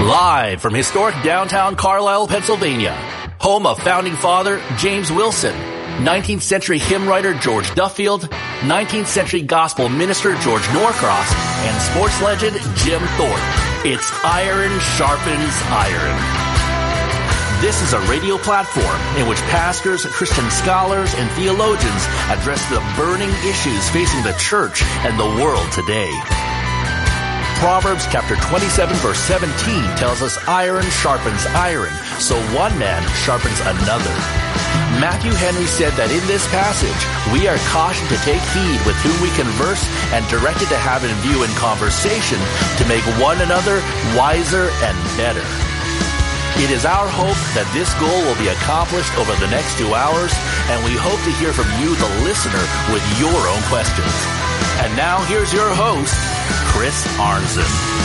Live from historic downtown Carlisle, Pennsylvania, home of founding father James Wilson, 19th century hymn writer George Duffield, 19th century gospel minister George Norcross, and sports legend Jim Thorpe. It's Iron Sharpens Iron. This is a radio platform in which pastors, Christian scholars, and theologians address the burning issues facing the church and the world today. Proverbs chapter 27 verse 17 tells us iron sharpens iron, so one man sharpens another. Matthew Henry said that in this passage, we are cautioned to take heed with whom we converse and directed to have in view in conversation to make one another wiser and better. It is our hope that this goal will be accomplished over the next 2 hours, and we hope to hear from you, the listener, with your own questions. And now here's your host, Chris Arnzen.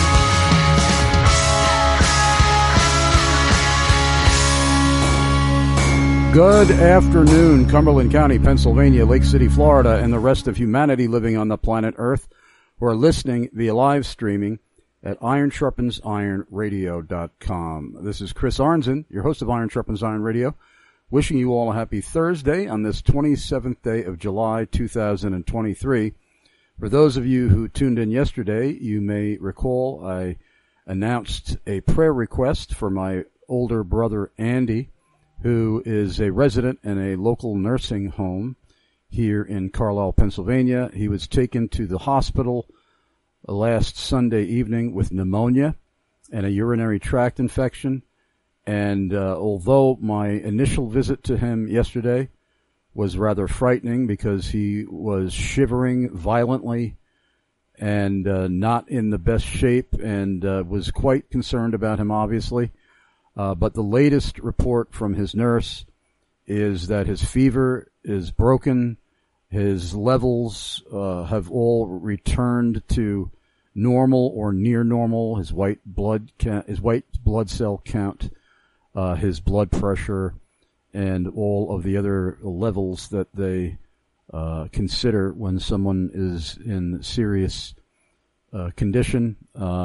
Good afternoon, Cumberland County, Pennsylvania, Lake City, Florida, and the rest of humanity living on the planet Earth who are listening via live streaming at ironsharpensironradio.com. This is Chris Arnzen, your host of Iron Sharpens Iron Radio, wishing you all a happy Thursday on this 27th day of July 2023. For those of you who tuned in yesterday, you may recall I announced a prayer request for my older brother Andy, who is a resident in a local nursing home here in Carlisle, Pennsylvania. He was taken to the hospital last Sunday evening with pneumonia and a urinary tract infection. And although my initial visit to him yesterday was rather frightening because he was shivering violently and not in the best shape, and was quite concerned about him, obviously. But the latest report from his nurse is that his fever is broken. His levels have all returned to normal or near normal. His white blood cell count, his blood pressure, and all of the other levels that they consider when someone is in serious condition.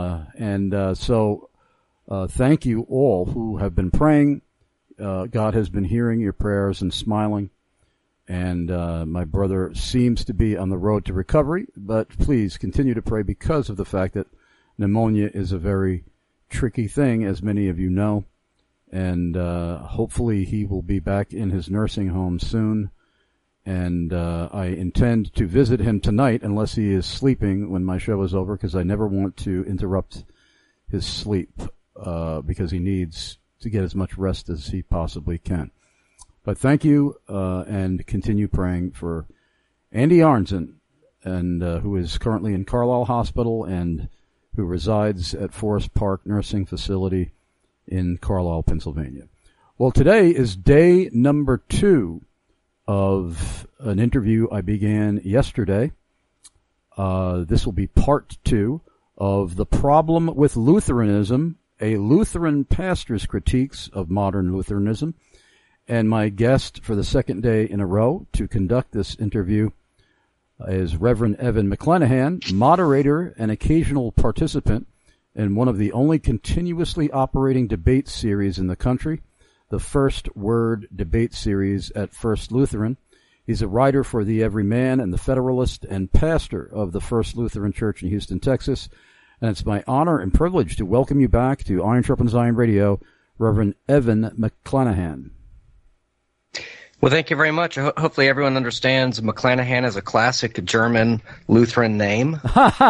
So thank you all who have been praying. God has been hearing your prayers and smiling. And my brother seems to be on the road to recovery, but please continue to pray because of the fact that pneumonia is a very tricky thing, as many of you know. And hopefully he will be back in his nursing home soon. And I intend to visit him tonight, unless he is sleeping when my show is over, because I never want to interrupt his sleep, because he needs to get as much rest as he possibly can. But thank you, and continue praying for Andy Arnzen, and who is currently in Carlisle Hospital and who resides at Forest Park Nursing Facility in Carlisle, Pennsylvania. Well, today is day number 2 of an interview I began yesterday. This will be part 2 of The Problem with Lutheranism, a Lutheran pastor's critiques of modern Lutheranism. And my guest for the second day in a row to conduct this interview is Reverend Evan McClenahan, moderator and occasional participant in one of the only continuously operating debate series in the country, the First Word debate series at First Lutheran. He's a writer for The Everyman and The Federalist and pastor of the First Lutheran Church in Houston, Texas. And it's my honor and privilege to welcome you back to Iron Sharpens Iron Radio, Reverend Evan McClenahan. Well, thank you very much. Hopefully everyone understands McClenahan is a classic German Lutheran name.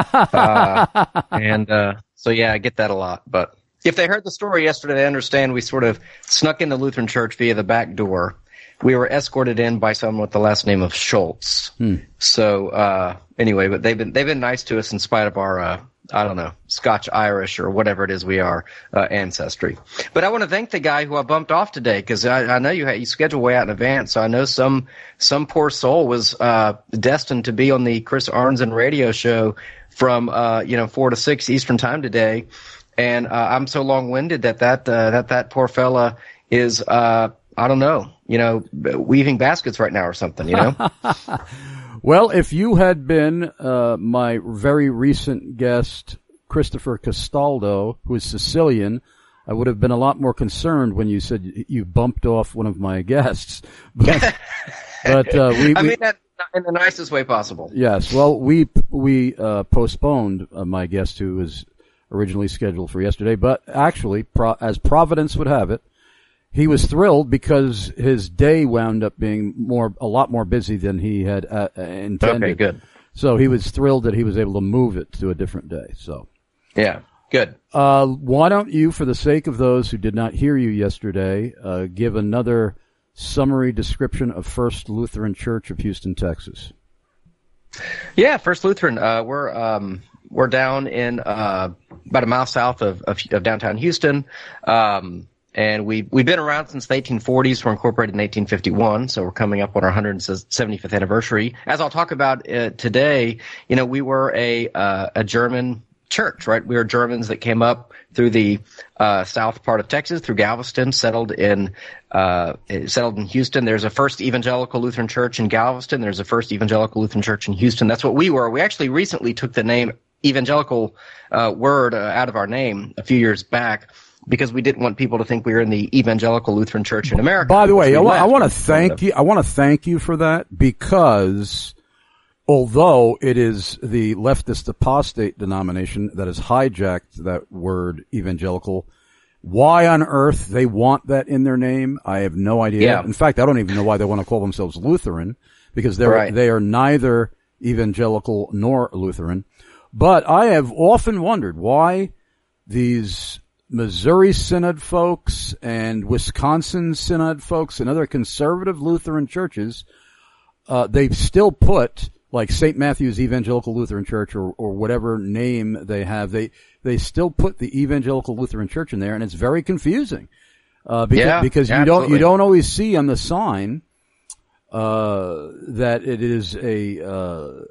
So, yeah, I get that a lot. But if they heard the story yesterday, they understand we sort of snuck into Lutheran Church via the back door. We were escorted in by someone with the last name of Schultz. So anyway, but they've been nice to us in spite of our Scotch-Irish or whatever it is we are, ancestry. But I want to thank the guy who I bumped off today, because I know you scheduled way out in advance, so I know some poor soul was destined to be on the Chris Arnzen radio show from 4 to 6 Eastern time today, and I'm so long-winded that poor fella is weaving baskets right now or something, Well, if you had been my very recent guest, Christopher Castaldo, who is Sicilian, I would have been a lot more concerned when you said you bumped off one of my guests. But, I mean that in the nicest way possible. Yes. Well, we postponed my guest who was originally scheduled for yesterday, but actually, as Providence would have it, he was thrilled because his day wound up being a lot more busy than he had intended. Okay, good. So he was thrilled that he was able to move it to a different day. So. Yeah. Good. Why don't you, for the sake of those who did not hear you yesterday, give another summary description of First Lutheran Church of Houston, Texas? Yeah, First Lutheran. We're down in about a mile south of downtown Houston, and we've been around since the 1840s. We're incorporated in 1851, so we're coming up on our 175th anniversary. As I'll talk about today, we were a German church, right? We were Germans that came up through the south part of Texas, through Galveston, settled in Houston. There's a First Evangelical Lutheran Church in Galveston. There's a First Evangelical Lutheran Church in Houston. That's what we were. We actually recently took the name evangelical word out of our name a few years back because we didn't want people to think we were in the Evangelical Lutheran Church in America. By the way, I want to thank you. I want to thank you for that because although it is the leftist apostate denomination that has hijacked that word evangelical, why on earth they want that in their name, I have no idea. Yeah. In fact, I don't even know why they want to call themselves Lutheran because they are neither evangelical nor Lutheran. But I have often wondered why these Missouri Synod folks and Wisconsin Synod folks and other conservative Lutheran churches, they've still put like St. Matthew's Evangelical Lutheran Church or whatever name they have, they still put the Evangelical Lutheran Church in there, and it's very confusing. Because you don't always see on the sign, that it is a,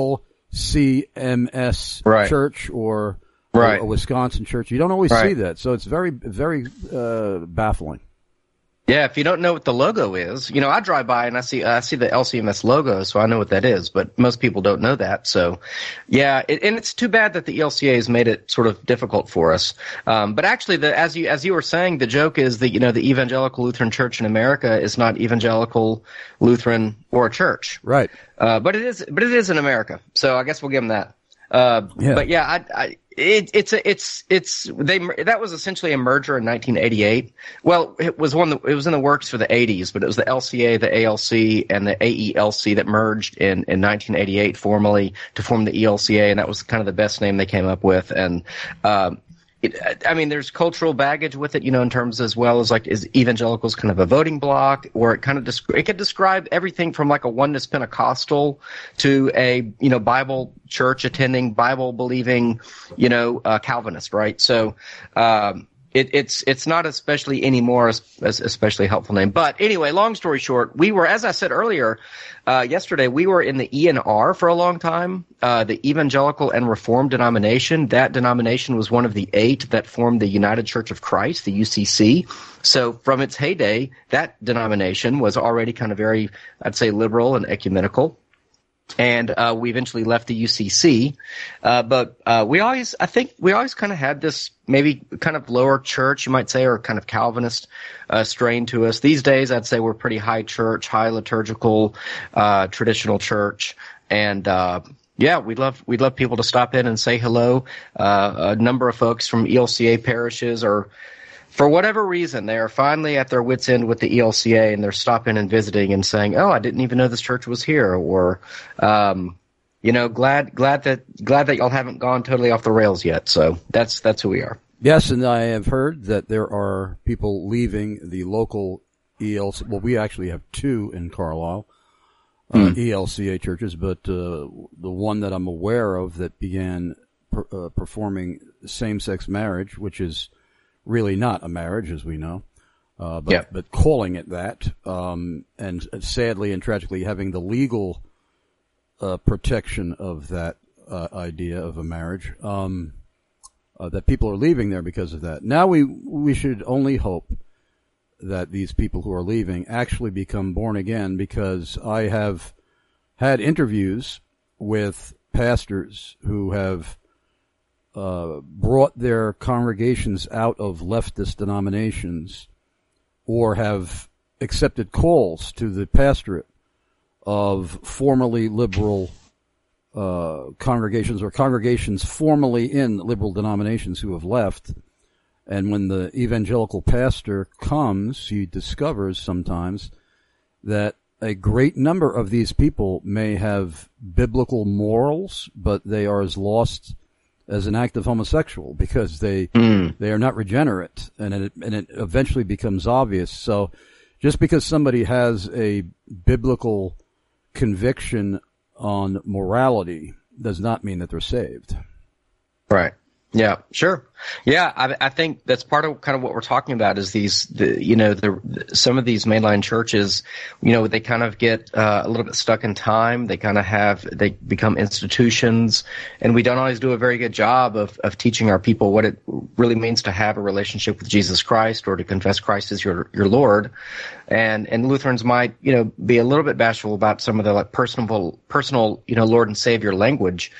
LCMS church or a Wisconsin church. You don't always see that. So it's very, very, baffling. Yeah, if you don't know what the logo is, I drive by and I see the LCMS logo, so I know what that is, but most people don't know that. So, yeah, and it's too bad that the ELCA has made it sort of difficult for us. But actually, as you were saying, the joke is that, the Evangelical Lutheran Church in America is not Evangelical Lutheran or a church. Right. But it is in America. So I guess we'll give them that. But yeah, that was essentially a merger in 1988. Well, it was in the works for the 80s, but it was the LCA, the ALC, and the AELC that merged in 1988 formally to form the ELCA, and that was kind of the best name they came up with. And there's cultural baggage with it, in terms as well as is evangelicals kind of a voting bloc, or it kind of it could describe everything from like a oneness Pentecostal to a Bible church attending, Bible believing, Calvinist, right? So it's not especially anymore especially a helpful name. But anyway, long story short, we were, as I said earlier, yesterday, we were in the ENR for a long time, the Evangelical and Reformed denomination. That denomination was one of the 8 that formed the United Church of Christ, the UCC. So from its heyday, that denomination was already kind of very, I'd say, liberal and ecumenical. And we eventually left the UCC, but we always kind of had this maybe kind of lower church, you might say, or kind of Calvinist strain to us. These days, I'd say we're pretty high church, high liturgical, traditional church, and we'd love people to stop in and say hello. A number of folks from ELCA parishes are, for whatever reason, they are finally at their wits' end with the ELCA, and they're stopping and visiting and saying, "Oh, I didn't even know this church was here," or, glad that y'all haven't gone totally off the rails yet. So that's who we are. Yes, and I have heard that there are people leaving the local ELCA. Well, we actually have 2 in Carlisle, ELCA churches, but the one that I'm aware of that began performing same-sex marriage, which is really not a marriage, as we know, but calling it that, and sadly and tragically having the legal protection of that idea of a marriage, that people are leaving there because of that. Now we should only hope that these people who are leaving actually become born again, because I have had interviews with pastors who have brought their congregations out of leftist denominations or have accepted calls to the pastorate of formerly liberal congregations or congregations formerly in liberal denominations who have left. And when the evangelical pastor comes, he discovers sometimes that a great number of these people may have biblical morals, but they are as lost as an active homosexual because they are not regenerate, and it eventually becomes obvious. So just because somebody has a biblical conviction on morality does not mean that they're saved. Right. Yeah, sure. Yeah, I think that's part of kind of what we're talking about is some of these mainline churches, they kind of get a little bit stuck in time. They become institutions, and we don't always do a very good job of teaching our people what it really means to have a relationship with Jesus Christ or to confess Christ as your Lord. And Lutherans might, be a little bit bashful about some of the like personal, Lord and Savior language.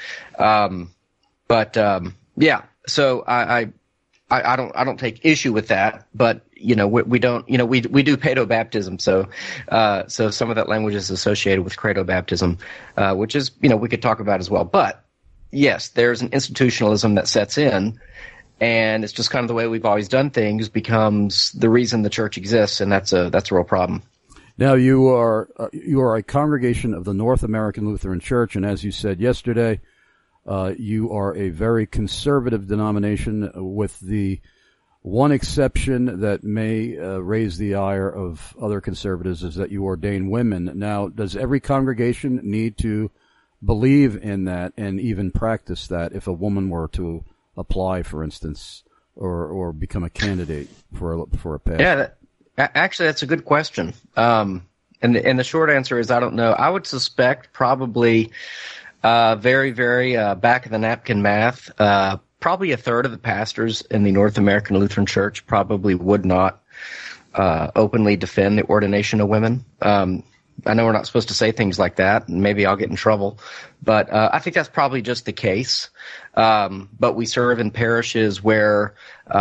Yeah, so I don't take issue with that, but we don't, we do pedo baptism, so some of that language is associated with credo baptism, which is we could talk about as well. But yes, there's an institutionalism that sets in, and it's just kind of the way we've always done things becomes the reason the church exists, and that's a real problem. Now you are a congregation of the North American Lutheran Church, and as you said yesterday, you are a very conservative denomination, with the one exception that may raise the ire of other conservatives is that you ordain women. Now, does every congregation need to believe in that and even practice that if a woman were to apply, for instance, or become a candidate for a pastor? Yeah, actually, that's a good question. And the short answer is I don't know. I would suspect probably very, very back of the napkin math. Probably a third of the pastors in the North American Lutheran Church probably would not openly defend the ordination of women. I know we're not supposed to say things like that, and maybe I'll get in trouble, but I think that's probably just the case. But we serve in parishes where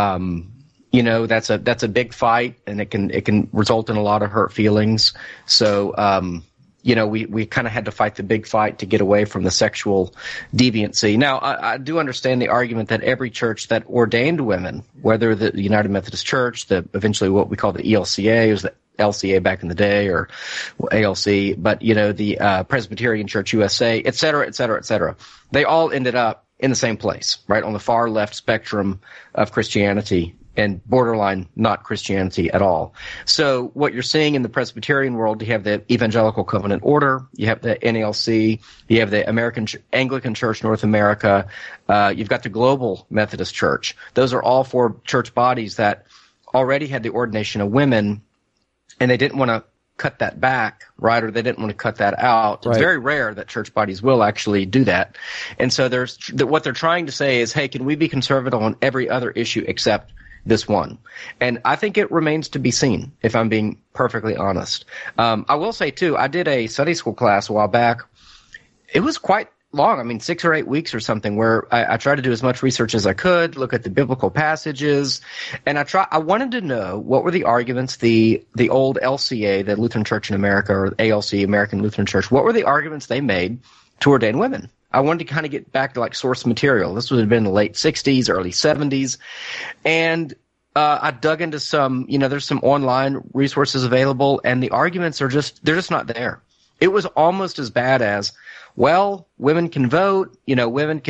that's a big fight, and it can result in a lot of hurt feelings. So we kind of had to fight the big fight to get away from the sexual deviancy. Now, I do understand the argument that every church that ordained women, whether the United Methodist Church, eventually what we call the ELCA, it was the LCA back in the day, or ALC, but the Presbyterian Church USA, et cetera, et cetera, et cetera, they all ended up in the same place, right on the far left spectrum of Christianity, and borderline not Christianity at all. So what you're seeing in the Presbyterian world, you have the Evangelical Covenant Order, you have the NALC, you have the American Anglican Church North America, you've got the Global Methodist Church. Those are all four church bodies that already had the ordination of women, and they didn't want to cut that back, right? Or they didn't want to cut that out. Right. It's very rare that church bodies will actually do that. And so what they're trying to say is, hey, can we be conservative on every other issue except this one? And I think it remains to be seen, if I'm being perfectly honest. I will say, too, I did a Sunday school class a while back. It was quite long, 6 or 8 weeks or something, where I tried to do as much research as I could, look at the biblical passages, and I wanted to know what were the arguments, the old LCA, the Lutheran Church in America, or ALC, American Lutheran Church, what were the arguments they made to ordain women? I wanted to kind of get back to like source material. This would have been in the late 60s, early 70s. And I dug into some, there's some online resources available, and the arguments they're just not there. It was almost as bad as, well, women can vote, women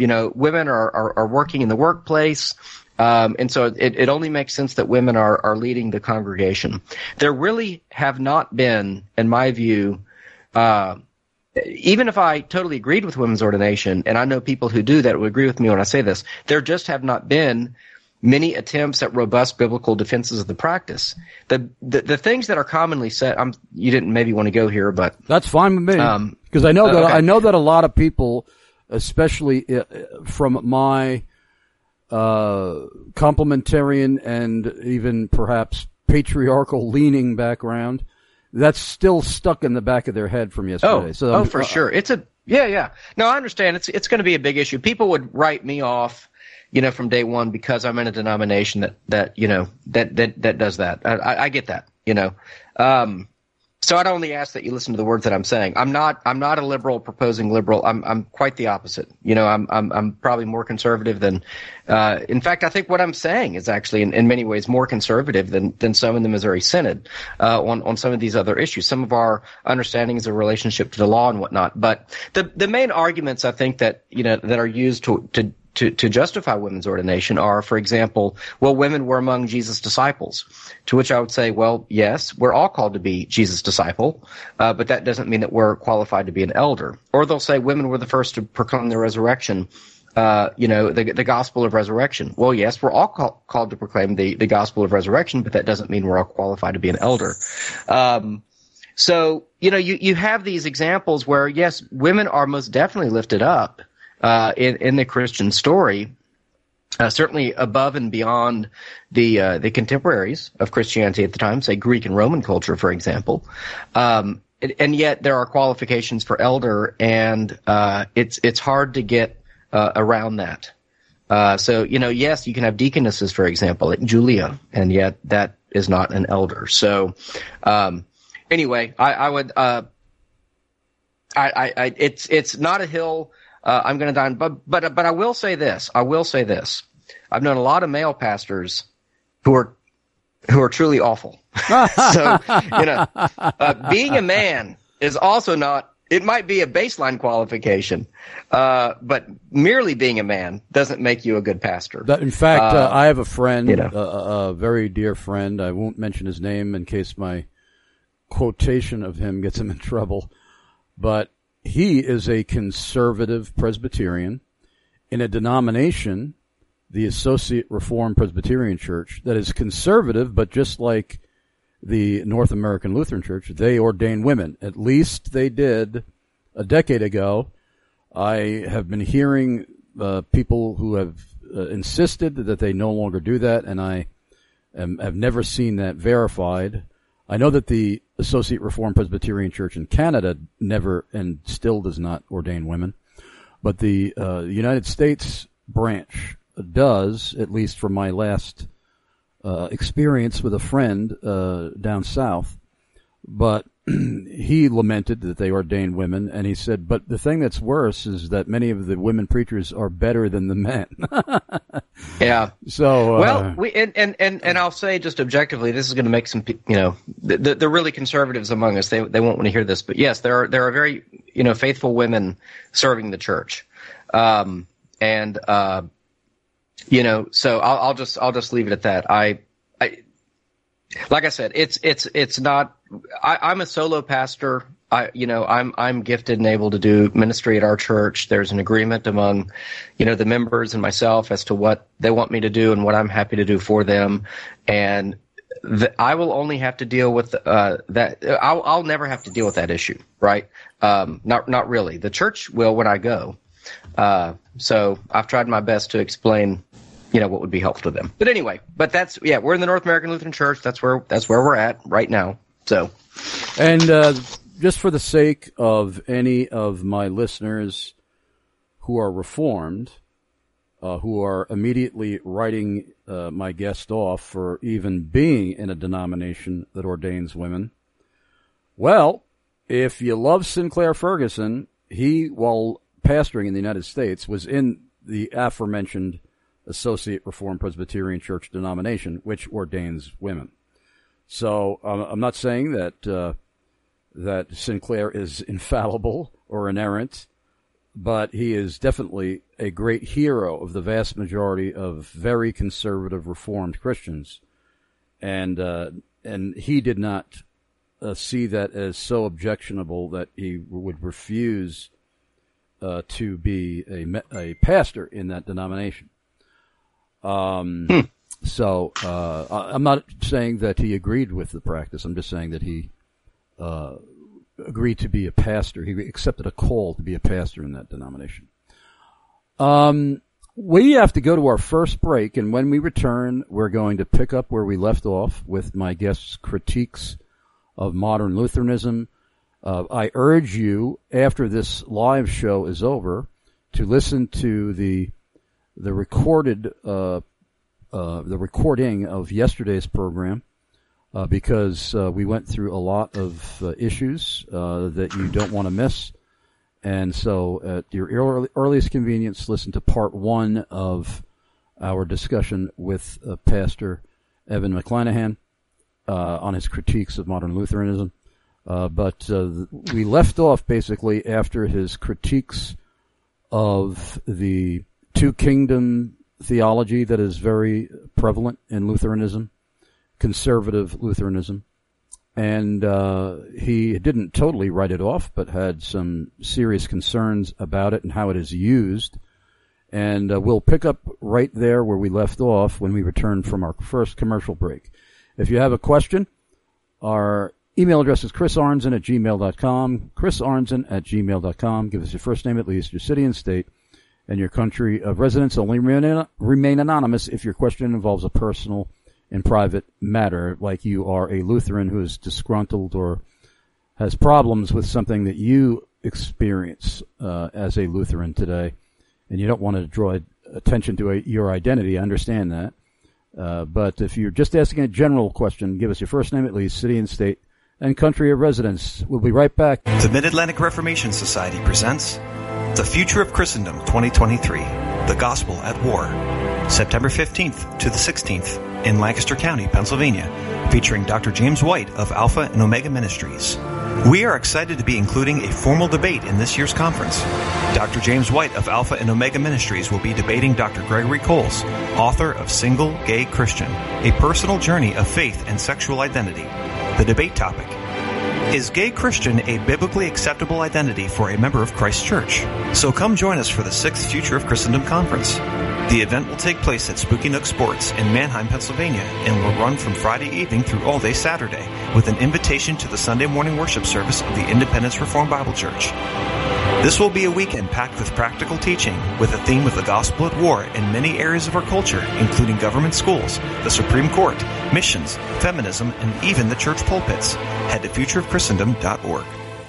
are working in the workplace. And so it only makes sense that women are leading the congregation. There really have not been, in my view, even if I totally agreed with women's ordination, and I know people who do that would agree with me when I say this, there just have not been many attempts at robust biblical defenses of the practice. The things that are commonly said, you didn't maybe want to go here, but that's fine with me, because I know that okay. I know that a lot of people, especially from my complementarian and even perhaps patriarchal leaning background, that's still stuck in the back of their head from yesterday. For sure. Yeah. No, I understand. It's going to be a big issue. People would write me off from day one because I'm in a denomination that does that. I get that, So I'd only ask that you listen to the words that I'm saying. I'm not a liberal proposing liberal. I'm quite the opposite. I'm probably more conservative than, in fact, I think what I'm saying is actually in many ways more conservative than some in the Missouri Synod, on some of these other issues. Some of our understandings of relationship to the law and whatnot. But the main arguments I think that are used to justify women's ordination are, for example, well, women were among Jesus' disciples, to which I would say, well, yes, we're all called to be Jesus' disciple, but that doesn't mean that we're qualified to be an elder. Or they'll say women were the first to proclaim the resurrection, the gospel of resurrection. Well, yes, we're all called to proclaim the gospel of resurrection, but that doesn't mean we're all qualified to be an elder. So, you have these examples where, yes, women are most definitely lifted up in the Christian story, certainly above and beyond the contemporaries of Christianity at the time, say Greek and Roman culture, for example. And yet there are qualifications for elder, and it's hard to get around that. So yes, you can have deaconesses, for example, like Julia, and yet that is not an elder. So anyway, I would it's not a hill I'm going to die on, but I will say this. I've known a lot of male pastors who are truly awful. So, being a man is also not, it might be a baseline qualification, but merely being a man doesn't make you a good pastor. In fact, I have a friend, a very dear friend. I won't mention his name in case my quotation of him gets him in trouble, but he is a conservative Presbyterian in a denomination, the Associate Reformed Presbyterian Church, that is conservative, but just like the North American Lutheran Church, they ordain women. At least they did a decade ago. I have been hearing people who have insisted that they no longer do that, and I have never seen that verified. I know that the Associate Reformed Presbyterian Church in Canada never and still does not ordain women, but the United States branch does, at least from my last experience with a friend down south. But he lamented that they ordained women, and he said, but the thing that's worse is that many of the women preachers are better than the men. Yeah. So well, and I'll say just objectively, this is going to make some, the really conservatives among us, they won't want to hear this, but yes, there are very, faithful women serving the church. So I'll just leave it at that. Like I said, it's not. I'm a solo pastor. I'm gifted and able to do ministry at our church. There's an agreement among, the members and myself as to what they want me to do and what I'm happy to do for them. And I will only have to deal with that. I'll never have to deal with that issue, right? Not really. The church will when I go. So I've tried my best to explain, what would be helpful to them. But anyway, we're in the North American Lutheran Church. That's where we're at right now. So, and just for the sake of any of my listeners who are Reformed, who are immediately writing my guest off for even being in a denomination that ordains women, well, if you love Sinclair Ferguson, he, while pastoring in the United States, was in the aforementioned Associate Reformed Presbyterian Church denomination, which ordains women. So I'm not saying that that Sinclair is infallible or inerrant, but he is definitely a great hero of the vast majority of very conservative Reformed Christians, and he did not see that as so objectionable that he would refuse to be a pastor in that denomination. So I'm not saying that he agreed with the practice. I'm just saying that he agreed to be a pastor. He accepted a call to be a pastor in that denomination. We have to go to our first break, and when we return, we're going to pick up where we left off with my guest's critiques of modern Lutheranism. I urge you, after this live show is over, to listen to the the recording of yesterday's program because we went through a lot of issues that you don't want to miss. And so at your earliest convenience, listen to part 1 of our discussion with Pastor Evan McClanahan on his critiques of modern Lutheranism. But we left off basically after his critiques of the two-kingdom theology that is very prevalent in Lutheranism, conservative Lutheranism. And he didn't totally write it off, but had some serious concerns about it and how it is used. And we'll pick up right there where we left off when we return from our first commercial break. If you have a question, our email address is chrisarnzen@gmail.com, chrisarnzen@gmail.com. Give us your first name at least, your city and state, and your country of residence. Only remain anonymous if your question involves a personal and private matter, like you are a Lutheran who is disgruntled or has problems with something that you experience as a Lutheran today, and you don't want to draw attention to your identity. I understand that. But if you're just asking a general question, give us your first name at least, city and state, and country of residence. We'll be right back. The Mid-Atlantic Reformation Society presents The Future of Christendom 2023, The Gospel at War, September 15th to the 16th in Lancaster County, Pennsylvania, featuring Dr. James White of Alpha and Omega Ministries. We are excited to be including a formal debate in this year's conference. Dr. James White of Alpha and Omega Ministries will be debating Dr. Gregory Coles, author of Single Gay Christian, A Personal Journey of Faith and Sexual Identity. The debate topic: Is gay Christian a biblically acceptable identity for a member of Christ's Church? So come join us for the 6th Future of Christendom Conference. The event will take place at Spooky Nook Sports in Manheim, Pennsylvania, and will run from Friday evening through all day Saturday, with an invitation to the Sunday morning worship service of the Independence Reformed Bible Church. This will be a weekend packed with practical teaching, with a theme of the gospel at war in many areas of our culture, including government schools, the Supreme Court, missions, feminism, and even the church pulpits. Head to futureofchristendom.org.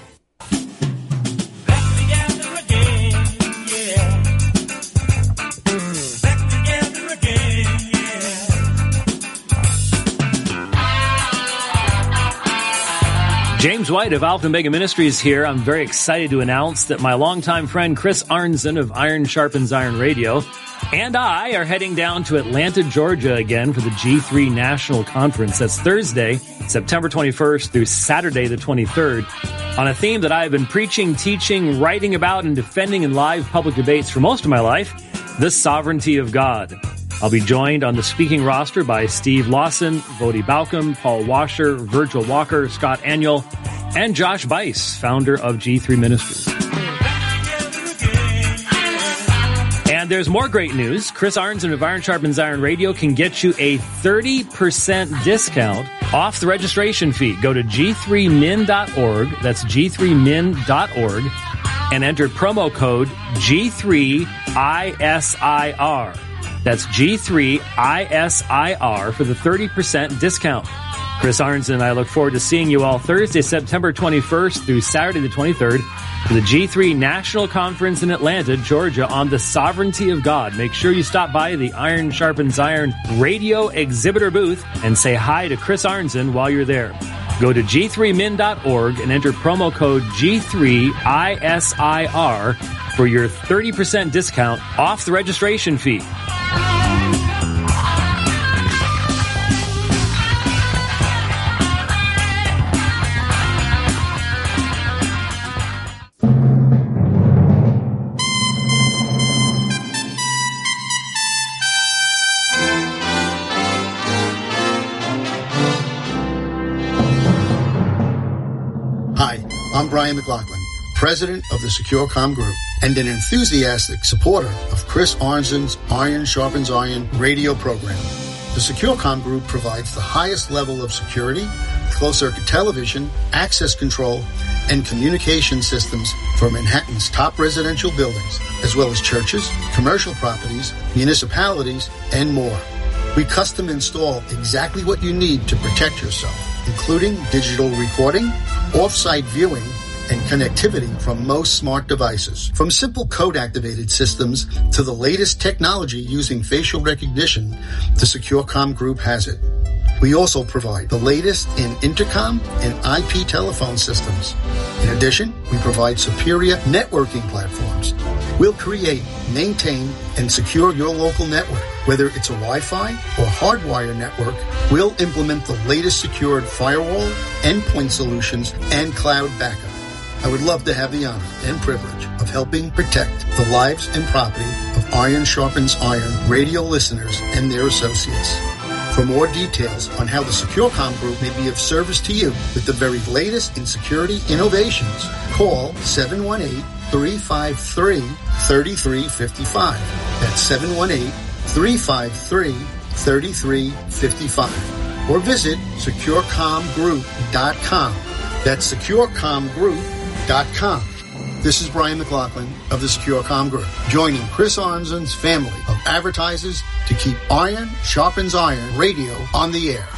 James White of Alpha and Omega Ministries here. I'm very excited to announce that my longtime friend Chris Arnzen of Iron Sharpens Iron Radio and I are heading down to Atlanta, Georgia again for the G3 National Conference. That's Thursday, September 21st through Saturday the 23rd, on a theme that I've been preaching, teaching, writing about, and defending in live public debates for most of my life: the sovereignty of God. I'll be joined on the speaking roster by Steve Lawson, Vodi Balcom, Paul Washer, Virgil Walker, Scott Aniol, and Josh Bice, founder of G3 Ministries. And there's more great news. Chris Arnzen of Iron Sharpens Iron Radio can get you a 30% discount off the registration fee. Go to g3min.org. That's g3min.org. And enter promo code G3ISIR. That's G3ISIR for the 30% discount. Chris Arnzen and I look forward to seeing you all Thursday, September 21st through Saturday the 23rd for the G3 National Conference in Atlanta, Georgia, on the sovereignty of God. Make sure you stop by the Iron Sharpens Iron radio exhibitor booth and say hi to Chris Arnzen while you're there. Go to g3min.org and enter promo code G3ISIR for your 30% discount off the registration fee. I'm Brian McLaughlin, president of the SecureCom Group and an enthusiastic supporter of Chris Arnzen's Iron Sharpens Iron radio program. The SecureCom Group provides the highest level of security, closed-circuit television, access control, and communication systems for Manhattan's top residential buildings, as well as churches, commercial properties, municipalities, and more. We custom install exactly what you need to protect yourself, including digital recording, off-site viewing, and connectivity from most smart devices. From simple code-activated systems to the latest technology using facial recognition, the SecureCom Group has it. We also provide the latest in intercom and IP telephone systems. In addition, we provide superior networking platforms. We'll create, maintain, and secure your local network. Whether it's a Wi-Fi or hardwire network, we'll implement the latest secured firewall, endpoint solutions, and cloud backup. I would love to have the honor and privilege of helping protect the lives and property of Iron Sharpens Iron radio listeners and their associates. For more details on how the SecureCom Group may be of service to you with the very latest in security innovations, call 718-353-3355. That's 718-353-3355. Or visit SecureComGroup.com. That's SecureComGroup.com. This is Brian McLaughlin of the SecureCom Group, joining Chris Arnzen's family of advertisers to keep Iron Sharpens Iron radio on the air.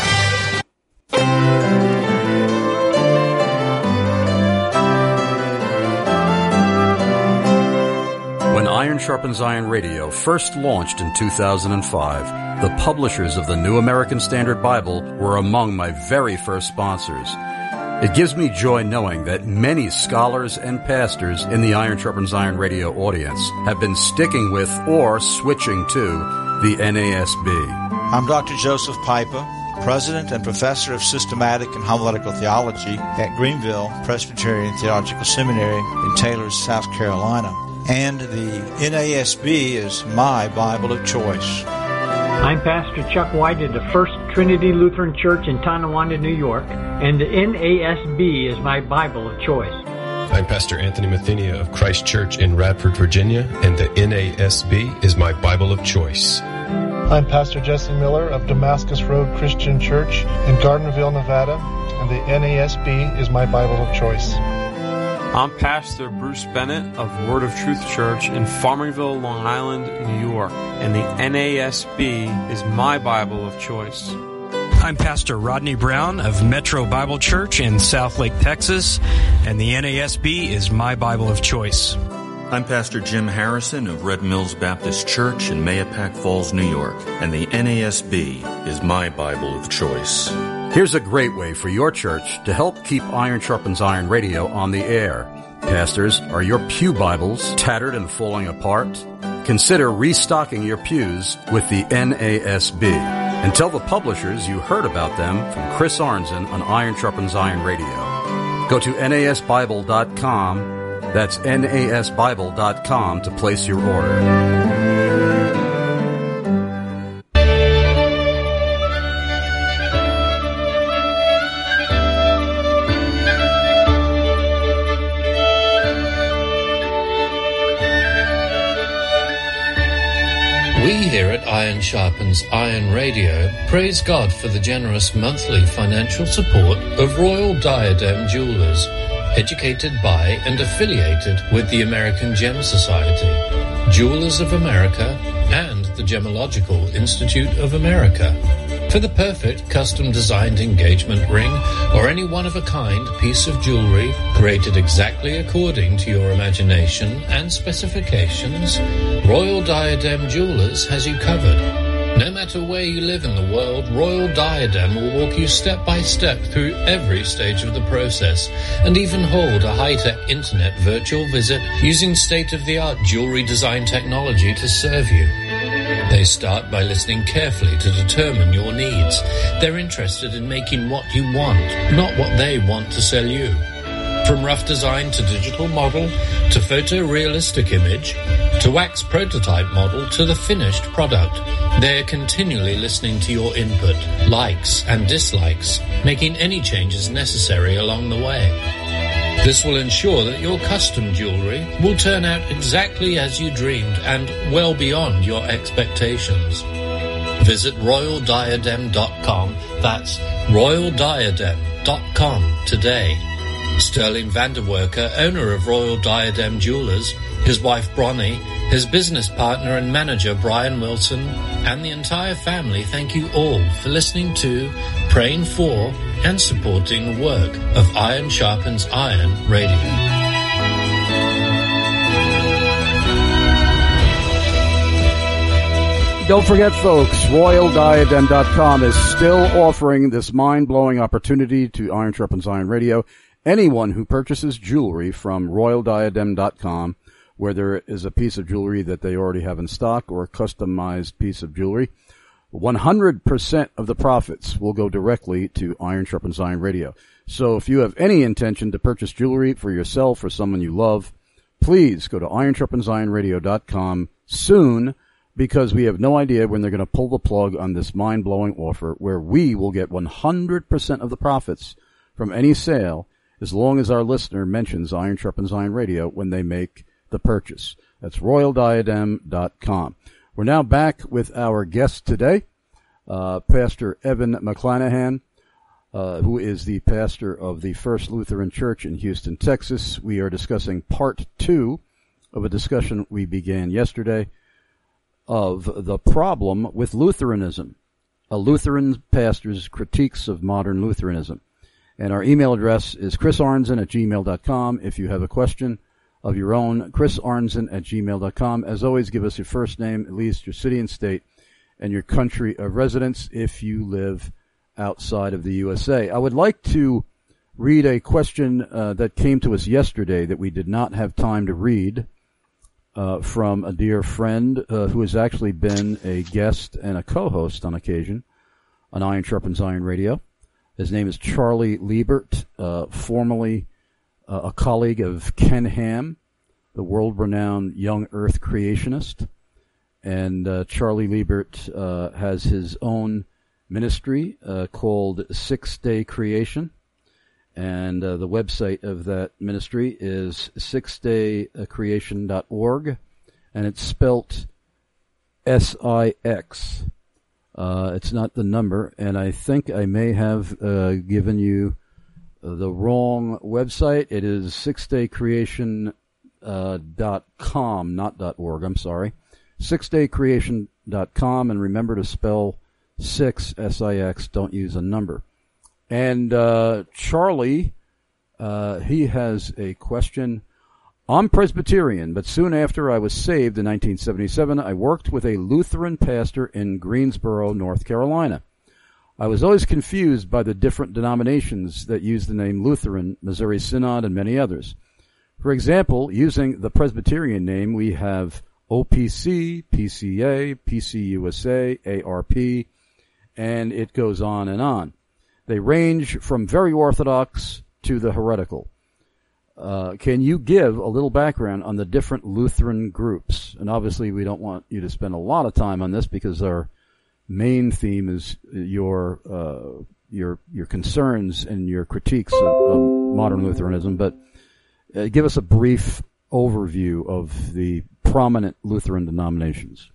When Iron Sharpens Iron Radio first launched in 2005, the publishers of the New American Standard Bible were among my very first sponsors. It gives me joy knowing that many scholars and pastors in the Iron Sharpens Iron radio audience have been sticking with or switching to the NASB. I'm Dr. Joseph Piper, President and Professor of Systematic and Homiletical Theology at Greenville Presbyterian Theological Seminary in Taylor, South Carolina. And the NASB is my Bible of choice. I'm Pastor Chuck White at the First Trinity Lutheran Church in Tonawanda, New York, and the NASB is my Bible of choice. I'm Pastor Anthony Mathenia of Christ Church in Radford, Virginia, and the NASB is my Bible of choice. I'm Pastor Jesse Miller of Damascus Road Christian Church in Gardnerville, Nevada, and the NASB is my Bible of choice. I'm Pastor Bruce Bennett of Word of Truth Church in Farmingville, Long Island, New York, and the NASB is my Bible of choice. I'm Pastor Rodney Brown of Metro Bible Church in Southlake, Texas, and the NASB is my Bible of choice. I'm Pastor Jim Harrison of Red Mills Baptist Church in Mahopac Falls, New York, and the NASB is my Bible of choice. Here's a great way for your church to help keep Iron Sharpens Iron radio on the air. Pastors, are your pew Bibles tattered and falling apart? Consider restocking your pews with the NASB. And tell the publishers you heard about them from Chris Arnzen on Iron Sharpens Iron radio. Go to NASBible.com. That's NASBible.com to place your order. We here at Iron Sharpens Iron Radio praise God for the generous monthly financial support of Royal Diadem Jewelers, educated by and affiliated with the American Gem Society, Jewelers of America, and the Gemological Institute of America. For the perfect custom-designed engagement ring or any one-of-a-kind piece of jewelry created exactly according to your imagination and specifications, Royal Diadem Jewelers has you covered. No matter where you live in the world, Royal Diadem will walk you step by step through every stage of the process and even hold a high-tech internet virtual visit using state-of-the-art jewelry design technology to serve you. They start by listening carefully to determine your needs. They're interested in making what you want, not what they want to sell you. From rough design to digital model, to photorealistic image, to wax prototype model, to the finished product, they're continually listening to your input, likes and dislikes, making any changes necessary along the way. This will ensure that your custom jewelry will turn out exactly as you dreamed and well beyond your expectations. Visit royaldiadem.com. That's royaldiadem.com today. Sterling Vanderwerker, owner of Royal Diadem Jewelers, his wife Bronnie, his business partner and manager Brian Wilson, and the entire family thank you all for listening to, praying for, and supporting the work of Iron Sharpens Iron Radio. Don't forget, folks, RoyalDiadem.com is still offering this mind-blowing opportunity to Iron Sharpens Iron Radio. Anyone who purchases jewelry from RoyalDiadem.com, whether it is a piece of jewelry that they already have in stock or a customized piece of jewelry, 100% of the profits will go directly to Iron Sharpens Iron Radio. So if you have any intention to purchase jewelry for yourself or someone you love, please go to IronSharpensIronRadio.com soon, because we have no idea when they're going to pull the plug on this mind-blowing offer where we will get 100% of the profits from any sale as long as our listener mentions Iron Sharpens Iron Radio when they make the purchase. That's RoyalDiadem.com. We're now back with our guest today, Pastor Evan McClanahan, who is the pastor of the First Lutheran Church in Houston, Texas. We are discussing part 2 of a discussion we began yesterday of the problem with Lutheranism, a Lutheran pastor's critiques of modern Lutheranism. And our email address is chrisarnzen@gmail.com. If you have a question of your own, chrisarnzen@gmail.com. As always, give us your first name, at least your city and state, and your country of residence if you live outside of the USA. I would like to read a question that came to us yesterday that we did not have time to read, from a dear friend who has actually been a guest and a co-host on occasion on Iron Sharpens Iron Radio. His name is Charlie Liebert, formerly a colleague of Ken Ham, the world-renowned young earth creationist. And Charlie Liebert has his own ministry called 6 Day Creation. And the website of that ministry is 6daycreation.org, and it's spelt S-I-X. It's not the number, and I think I may have given you the wrong website. It is 6daycreation.com, not .org, I'm sorry. 6daycreation.com, and remember to spell 6, S-I-X, don't use a number. And Charlie, he has a question. I'm Presbyterian, but soon after I was saved in 1977, I worked with a Lutheran pastor in Greensboro, North Carolina. I was always confused by the different denominations that use the name Lutheran, Missouri Synod, and many others. For example, using the Presbyterian name, we have OPC, PCA, PCUSA, ARP, and it goes on and on. They range from very orthodox to the heretical. Can you give a little background on the different Lutheran groups? And obviously we don't want you to spend a lot of time on this because our main theme is your concerns and your critiques of modern Lutheranism. But give us a brief overview of the prominent Lutheran denominations.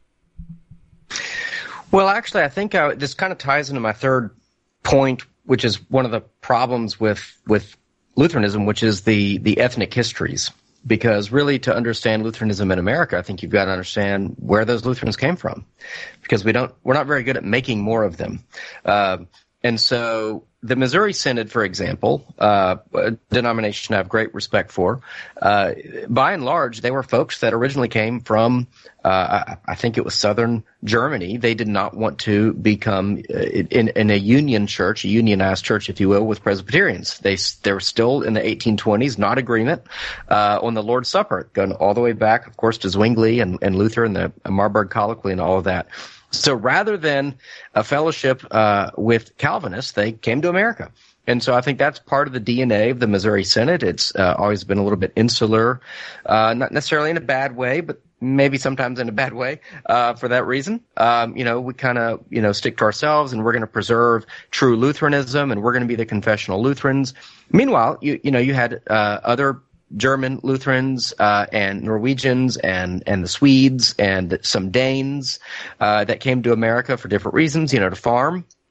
Well, actually, I think this kind of ties into my third point, which is one of the problems with Lutheranism, which is the ethnic histories. Because really, to understand Lutheranism in America, I think you've got to understand where those Lutherans came from. Because we're not very good at making more of them. And so the Missouri Synod, for example, a denomination I have great respect for, by and large, they were folks that originally came from, I think it was southern Germany. They did not want to become in a union church, a unionized church, if you will, with Presbyterians. They were still in the 1820s, not agreement on the Lord's Supper, going all the way back, of course, to Zwingli and Luther and the Marburg Colloquy and all of that. So rather than a fellowship with Calvinists, they came to America. And so I think that's part of the DNA of the Missouri Synod. It's always been a little bit insular, not necessarily in a bad way, but maybe sometimes in a bad way for that reason. We kind of, stick to ourselves, and we're going to preserve true Lutheranism, and we're going to be the confessional Lutherans. Meanwhile, you had other German Lutherans and Norwegians and the Swedes and some Danes that came to America for different reasons, to farm.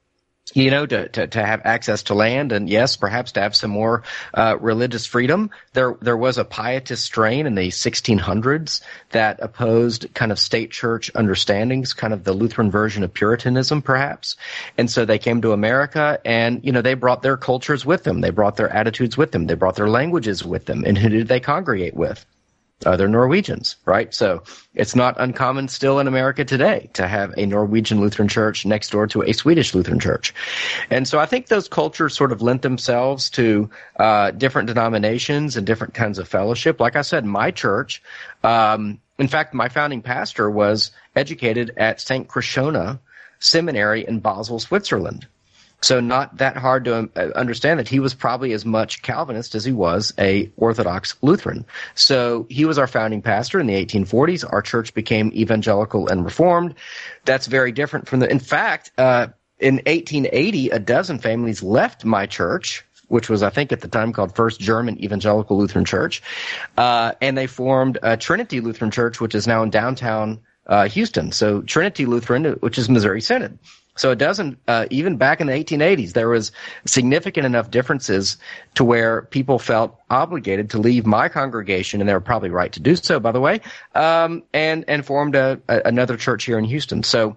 to have access to land, and yes, perhaps to have some more religious freedom. There was a pietist strain in the 1600s that opposed kind of state church understandings, kind of the Lutheran version of Puritanism, perhaps. And so they came to America, and they brought their cultures with them. They brought their attitudes with them. They brought their languages with them. And who did they congregate with? Other Norwegians, right? So it's not uncommon still in America today to have a Norwegian Lutheran church next door to a Swedish Lutheran church. And so I think those cultures sort of lent themselves to different denominations and different kinds of fellowship. Like I said, my church, in fact, my founding pastor was educated at St. Krishona Seminary in Basel, Switzerland. So not that hard to understand that he was probably as much Calvinist as he was a Orthodox Lutheran. So he was our founding pastor in the 1840s. Our church became evangelical and reformed. That's very different from in fact, in 1880, a dozen families left my church, which was, I think, at the time called First German Evangelical Lutheran Church, and they formed Trinity Lutheran Church, which is now in downtown Houston. So Trinity Lutheran, which is Missouri Synod. So it doesn't, even back in the 1880s, there was significant enough differences to where people felt obligated to leave my congregation, and they were probably right to do so, by the way, and formed another church here in Houston. So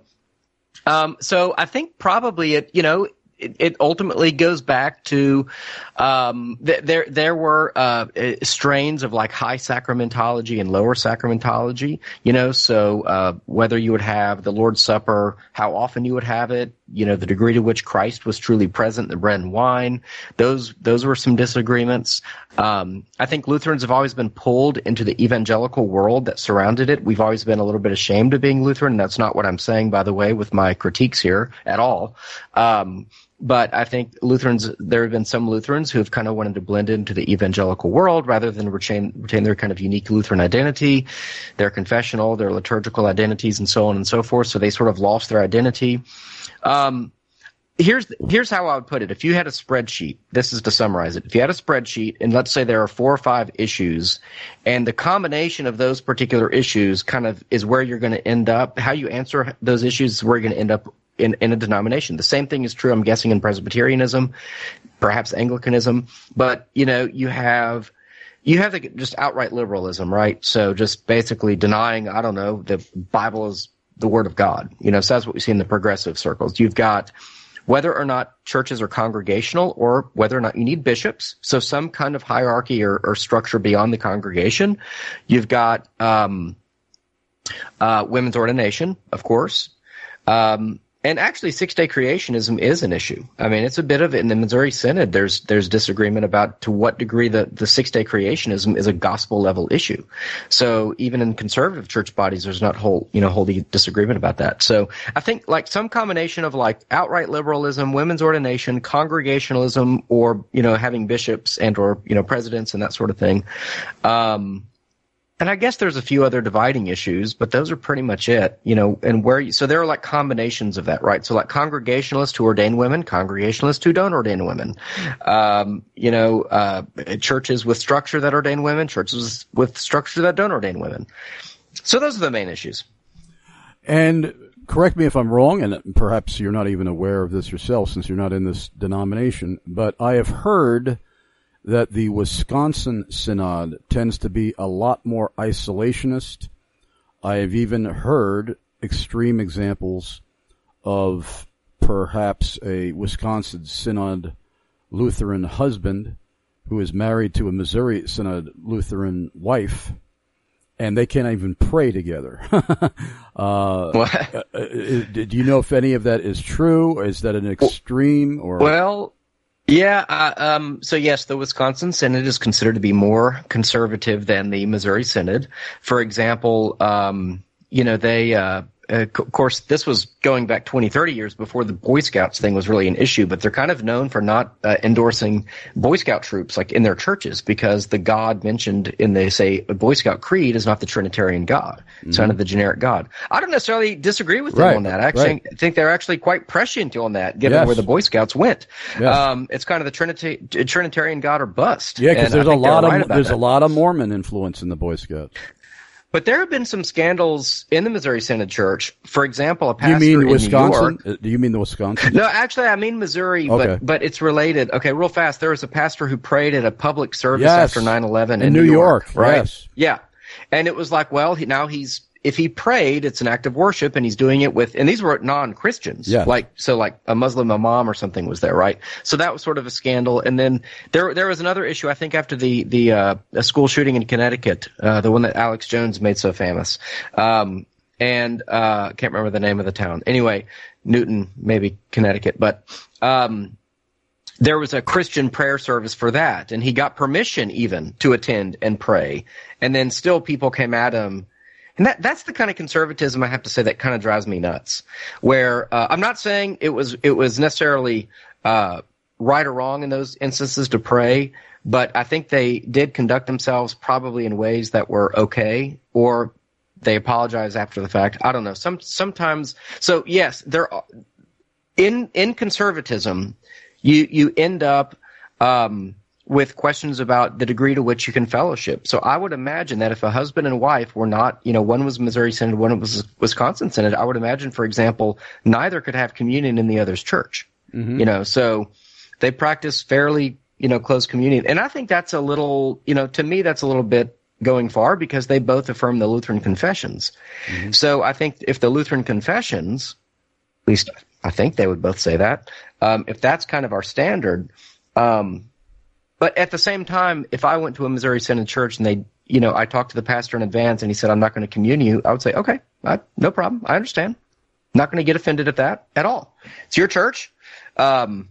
I think probably it ultimately goes back to there were strains of like high sacramentology and lower sacramentology, so whether you would have the Lord's Supper, how often you would have it, the degree to which Christ was truly present, the bread and wine, those were some disagreements. I think Lutherans have always been pulled into the evangelical world that surrounded it. We've always been a little bit ashamed of being Lutheran, and that's not what I'm saying, by the way, with my critiques here at all. But I think there have been some Lutherans who have kind of wanted to blend into the evangelical world rather than retain their kind of unique Lutheran identity, their confessional, their liturgical identities, and so on and so forth. So they sort of lost their identity. Here's how I would put it. If you had a spreadsheet, this is to summarize it. If you had a spreadsheet, and let's say there are 4 or 5 issues, and the combination of those particular issues kind of is where you're going to end up, how you answer those issues is where you're going to end up in a denomination. The same thing is true, I'm guessing, in Presbyterianism, perhaps Anglicanism, but you have the just outright liberalism, right? So just basically denying, the Bible is the Word of God. So that's what we see in the progressive circles. You've got whether or not churches are congregational or whether or not you need bishops, so some kind of hierarchy or structure beyond the congregation. You've got women's ordination, of course. And actually, six-day creationism is an issue. I mean, it's a bit of it in the Missouri Synod. There's disagreement about to what degree the six-day creationism is a gospel-level issue. So even in conservative church bodies, there's not wholly disagreement about that. So I think like some combination of like outright liberalism, women's ordination, congregationalism, or having bishops and or presidents and that sort of thing. And I guess there's a few other dividing issues, but those are pretty much it, and so there are like combinations of that, right? So like Congregationalists who ordain women, Congregationalists who don't ordain women, churches with structure that ordain women, churches with structure that don't ordain women. So those are the main issues. And correct me if I'm wrong, and perhaps you're not even aware of this yourself since you're not in this denomination, but I have heard that the Wisconsin Synod tends to be a lot more isolationist. I have even heard extreme examples of perhaps a Wisconsin Synod Lutheran husband who is married to a Missouri Synod Lutheran wife, and they can't even pray together. Do you know if any of that is true? Is that an extreme? Or well, yeah. So yes, the Wisconsin Synod is considered to be more conservative than the Missouri Synod. For example, they, of course, this was going back 20, 30 years before the Boy Scouts thing was really an issue, but they're kind of known for not endorsing Boy Scout troops like in their churches because the God mentioned in the Boy Scout creed is not the Trinitarian God. It's kind of the generic God. I don't necessarily disagree with them on that. I actually think they're actually quite prescient on that, given where the Boy Scouts went. Yes. It's kind of the Trinitarian God or bust. Yeah, because there's a lot of Mormon influence in the Boy Scouts. But there have been some scandals in the Missouri Synod Church. For example, a pastor you mean in Wisconsin? New York. Do you mean the Wisconsin? No, actually, I mean Missouri, Okay. but it's related. Okay, real fast. There was a pastor who prayed at a public service after 9/11 in New York, right? Yes. Yeah. And it was like, well, if he prayed, it's an act of worship, and he's doing it with, and these were non-Christians. Yeah. Like a Muslim imam or something was there, right? So that was sort of a scandal. And then there was another issue, I think, after the school shooting in Connecticut, the one that Alex Jones made so famous. Can't remember the name of the town. Anyway, Newton, maybe Connecticut, but, there was a Christian prayer service for that, and he got permission even to attend and pray. And then still people came at him. And that's the kind of conservatism, I have to say, that kind of drives me nuts. Where I'm not saying it was necessarily right or wrong in those instances to pray, but I think they did conduct themselves probably in ways that were okay, or they apologize after the fact. I don't know. Sometimes. So yes, there are, in conservatism, you end up with questions about the degree to which you can fellowship. So I would imagine that if a husband and wife were not, one was Missouri Synod, one was Wisconsin Synod, I would imagine, for example, neither could have communion in the other's church. Mm-hmm. So they practice fairly, close communion. And I think that's a little, to me, that's a little bit going far, because they both affirm the Lutheran confessions. Mm-hmm. So I think if the Lutheran confessions, at least I think they would both say that, if that's kind of our standard, but at the same time, if I went to a Missouri Synod church and I talked to the pastor in advance and he said, I'm not going to commune you, I would say, okay, no problem. I understand. Not going to get offended at that at all. It's your church. I'm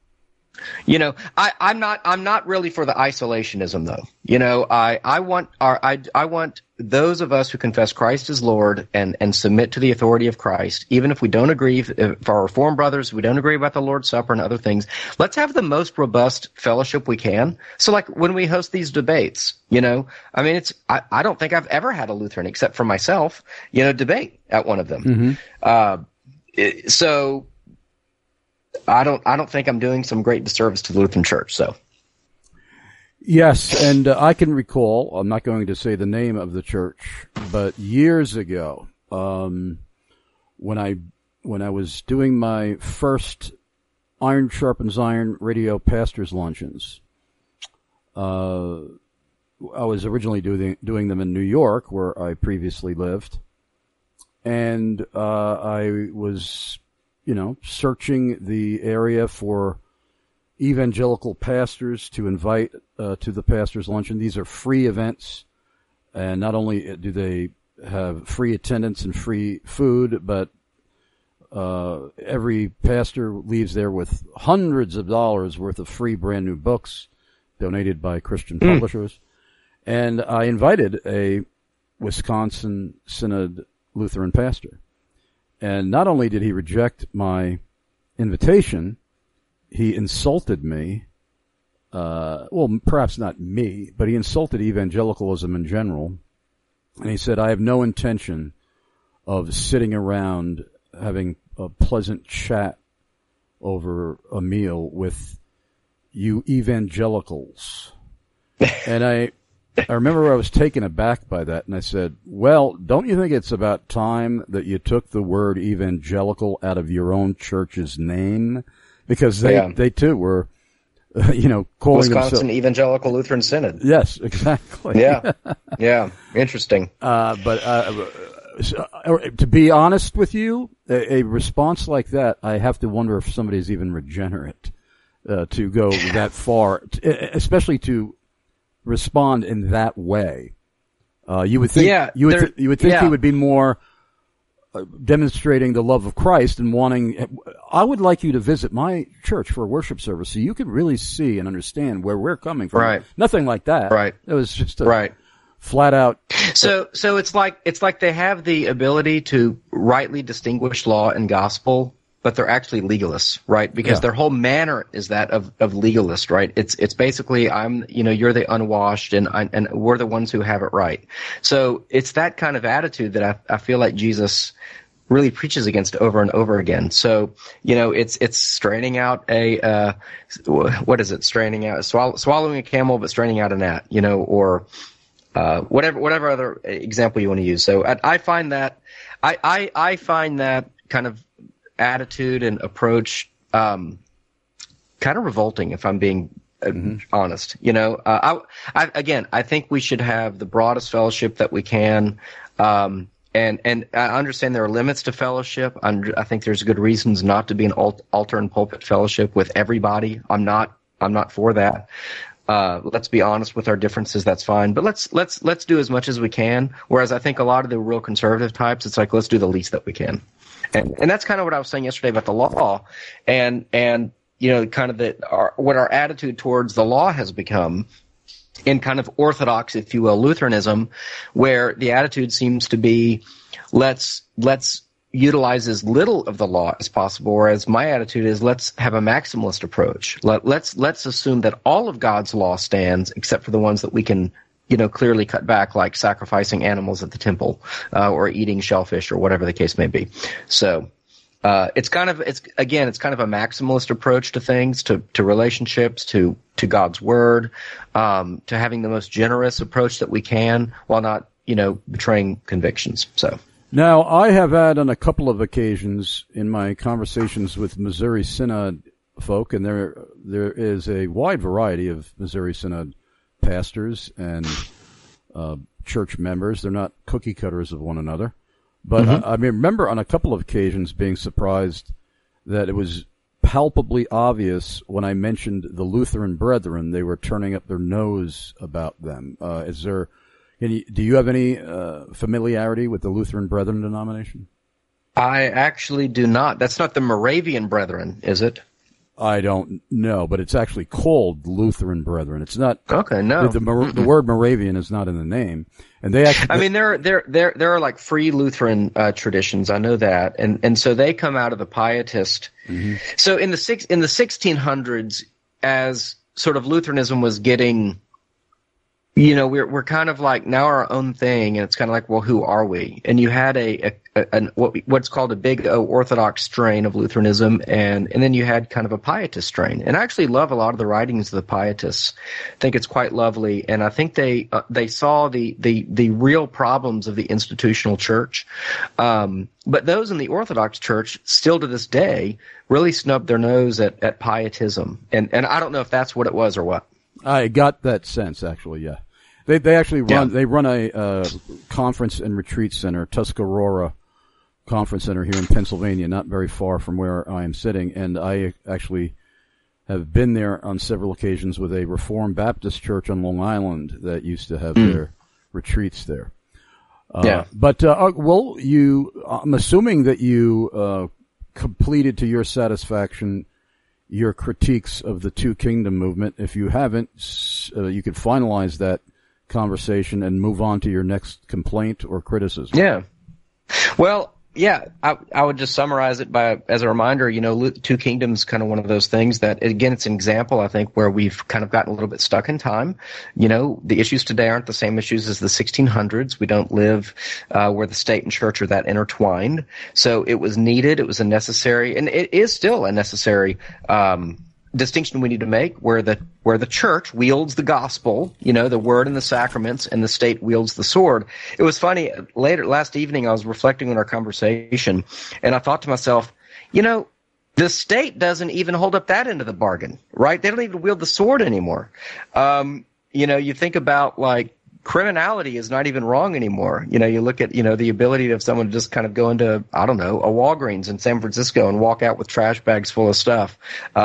not really for the isolationism, though. I want those of us who confess Christ as Lord and submit to the authority of Christ, even if we don't agree, for our Reformed brothers, we don't agree about the Lord's Supper and other things. Let's have the most robust fellowship we can. So, like when we host these debates, I don't think I've ever had a Lutheran, except for myself, debate at one of them. Mm-hmm. So I don't think I'm doing some great disservice to the Lutheran Church. So. Yes, and I can recall, I'm not going to say the name of the church, but years ago, when I was doing my first Iron Sharpens Iron radio pastors' luncheons, I was originally doing them in New York, where I previously lived, and I was, searching the area for evangelical pastors to invite to the pastors' luncheon. These are free events, and not only do they have free attendance and free food, but every pastor leaves there with hundreds of dollars worth of free brand new books donated by Christian publishers. And I invited a Wisconsin Synod Lutheran pastor. And not only did he reject my invitation, he insulted me. Well, perhaps not me, but he insulted evangelicalism in general. And he said, I have no intention of sitting around having a pleasant chat over a meal with you evangelicals. And I remember I was taken aback by that, and I said, well, don't you think it's about time that you took the word evangelical out of your own church's name? Because they too were, calling Wisconsin Evangelical Lutheran Synod. Yes, exactly. Yeah. Yeah. Interesting. But to be honest with you, a response like that, I have to wonder if somebody's even regenerate, to go that far, especially to respond in that way. You would think, you would think he would be more demonstrating the love of Christ and wanting. I would like you to visit my church for a worship service so you could really see and understand where we're coming from. Right. Nothing like that. Right. It was just flat out. So it's like they have the ability to rightly distinguish law and gospel, but they're actually legalists, right? Because their whole manner is that of legalist, right? It's basically you're the unwashed and we're the ones who have it right. So it's that kind of attitude that I feel like Jesus really preaches against over and over again. So, it's straining out what is it? Straining out, swallowing a camel, but straining out a gnat, or whatever other example you want to use. So I find that kind of attitude and approach kind of revolting, if I'm being honest. I think we should have the broadest fellowship that we can. And I understand there are limits to fellowship. I think there's good reasons not to be an altar and pulpit fellowship with everybody. I'm not for that. Let's be honest with our differences. That's fine. But let's do as much as we can. Whereas I think a lot of the real conservative types, it's like, let's do the least that we can. And that's kind of what I was saying yesterday about the law, and kind of what our attitude towards the law has become in kind of orthodox, if you will, Lutheranism, where the attitude seems to be let's utilize as little of the law as possible, whereas my attitude is let's have a maximalist approach. Let's assume that all of God's law stands except for the ones that we can clearly cut back, like sacrificing animals at the temple, or eating shellfish, or whatever the case may be. So, it's kind of a maximalist approach to things, to relationships, to God's word, to having the most generous approach that we can, while not, betraying convictions. So. Now, I have had on a couple of occasions in my conversations with Missouri Synod folk, and there is a wide variety of Missouri Synod pastors and church members. They're not cookie cutters of one another. But I remember on a couple of occasions being surprised that it was palpably obvious when I mentioned the Lutheran Brethren, they were turning up their nose about them. Do you have any familiarity with the Lutheran Brethren denomination? I actually do not. That's not the Moravian Brethren, is it? I don't know, but it's actually called Lutheran Brethren. It's not. Okay, no. The word Moravian is not in the name, and they actually. I mean, there are like free Lutheran traditions. I know that, and so they come out of the Pietist. Mm-hmm. So in the 1600s, as sort of Lutheranism was getting. We're kind of like now our own thing, and it's kind of like, well, who are we? And you had what's called a big O Orthodox strain of Lutheranism, and then you had kind of a Pietist strain. And I actually love a lot of the writings of the Pietists. I think it's quite lovely, and I think they saw the real problems of the institutional church. But those in the Orthodox Church, still to this day, really snub their nose at Pietism. And I don't know if that's what it was or what. I got that sense, actually, yeah. They actually run a conference and retreat center, Tuscarora Conference Center here in Pennsylvania, not very far from where I am sitting, and I actually have been there on several occasions with a Reformed Baptist church on Long Island that used to have their retreats there. But I'm assuming that you completed to your satisfaction your critiques of the Two Kingdom movement. If you haven't, you could finalize that conversation and move on to your next complaint or criticism. Yeah. Well, yeah, I would just summarize it as a reminder, Two Kingdoms kind of one of those things that, again, it's an example, I think, where we've kind of gotten a little bit stuck in time. The issues today aren't the same issues as the 1600s. We don't live where the state and church are that intertwined. So it was needed, it was a necessary, and it is still a necessary distinction we need to make, where the church wields the gospel, the word and the sacraments, and the state wields the sword. It was funny, last evening I was reflecting on our conversation, and I thought to myself, the state doesn't even hold up that end of the bargain, right? They don't even wield the sword anymore. You think about, like, criminality is not even wrong anymore. You look at, the ability of someone to just kind of go into, I don't know, a Walgreens in San Francisco and walk out with trash bags full of stuff.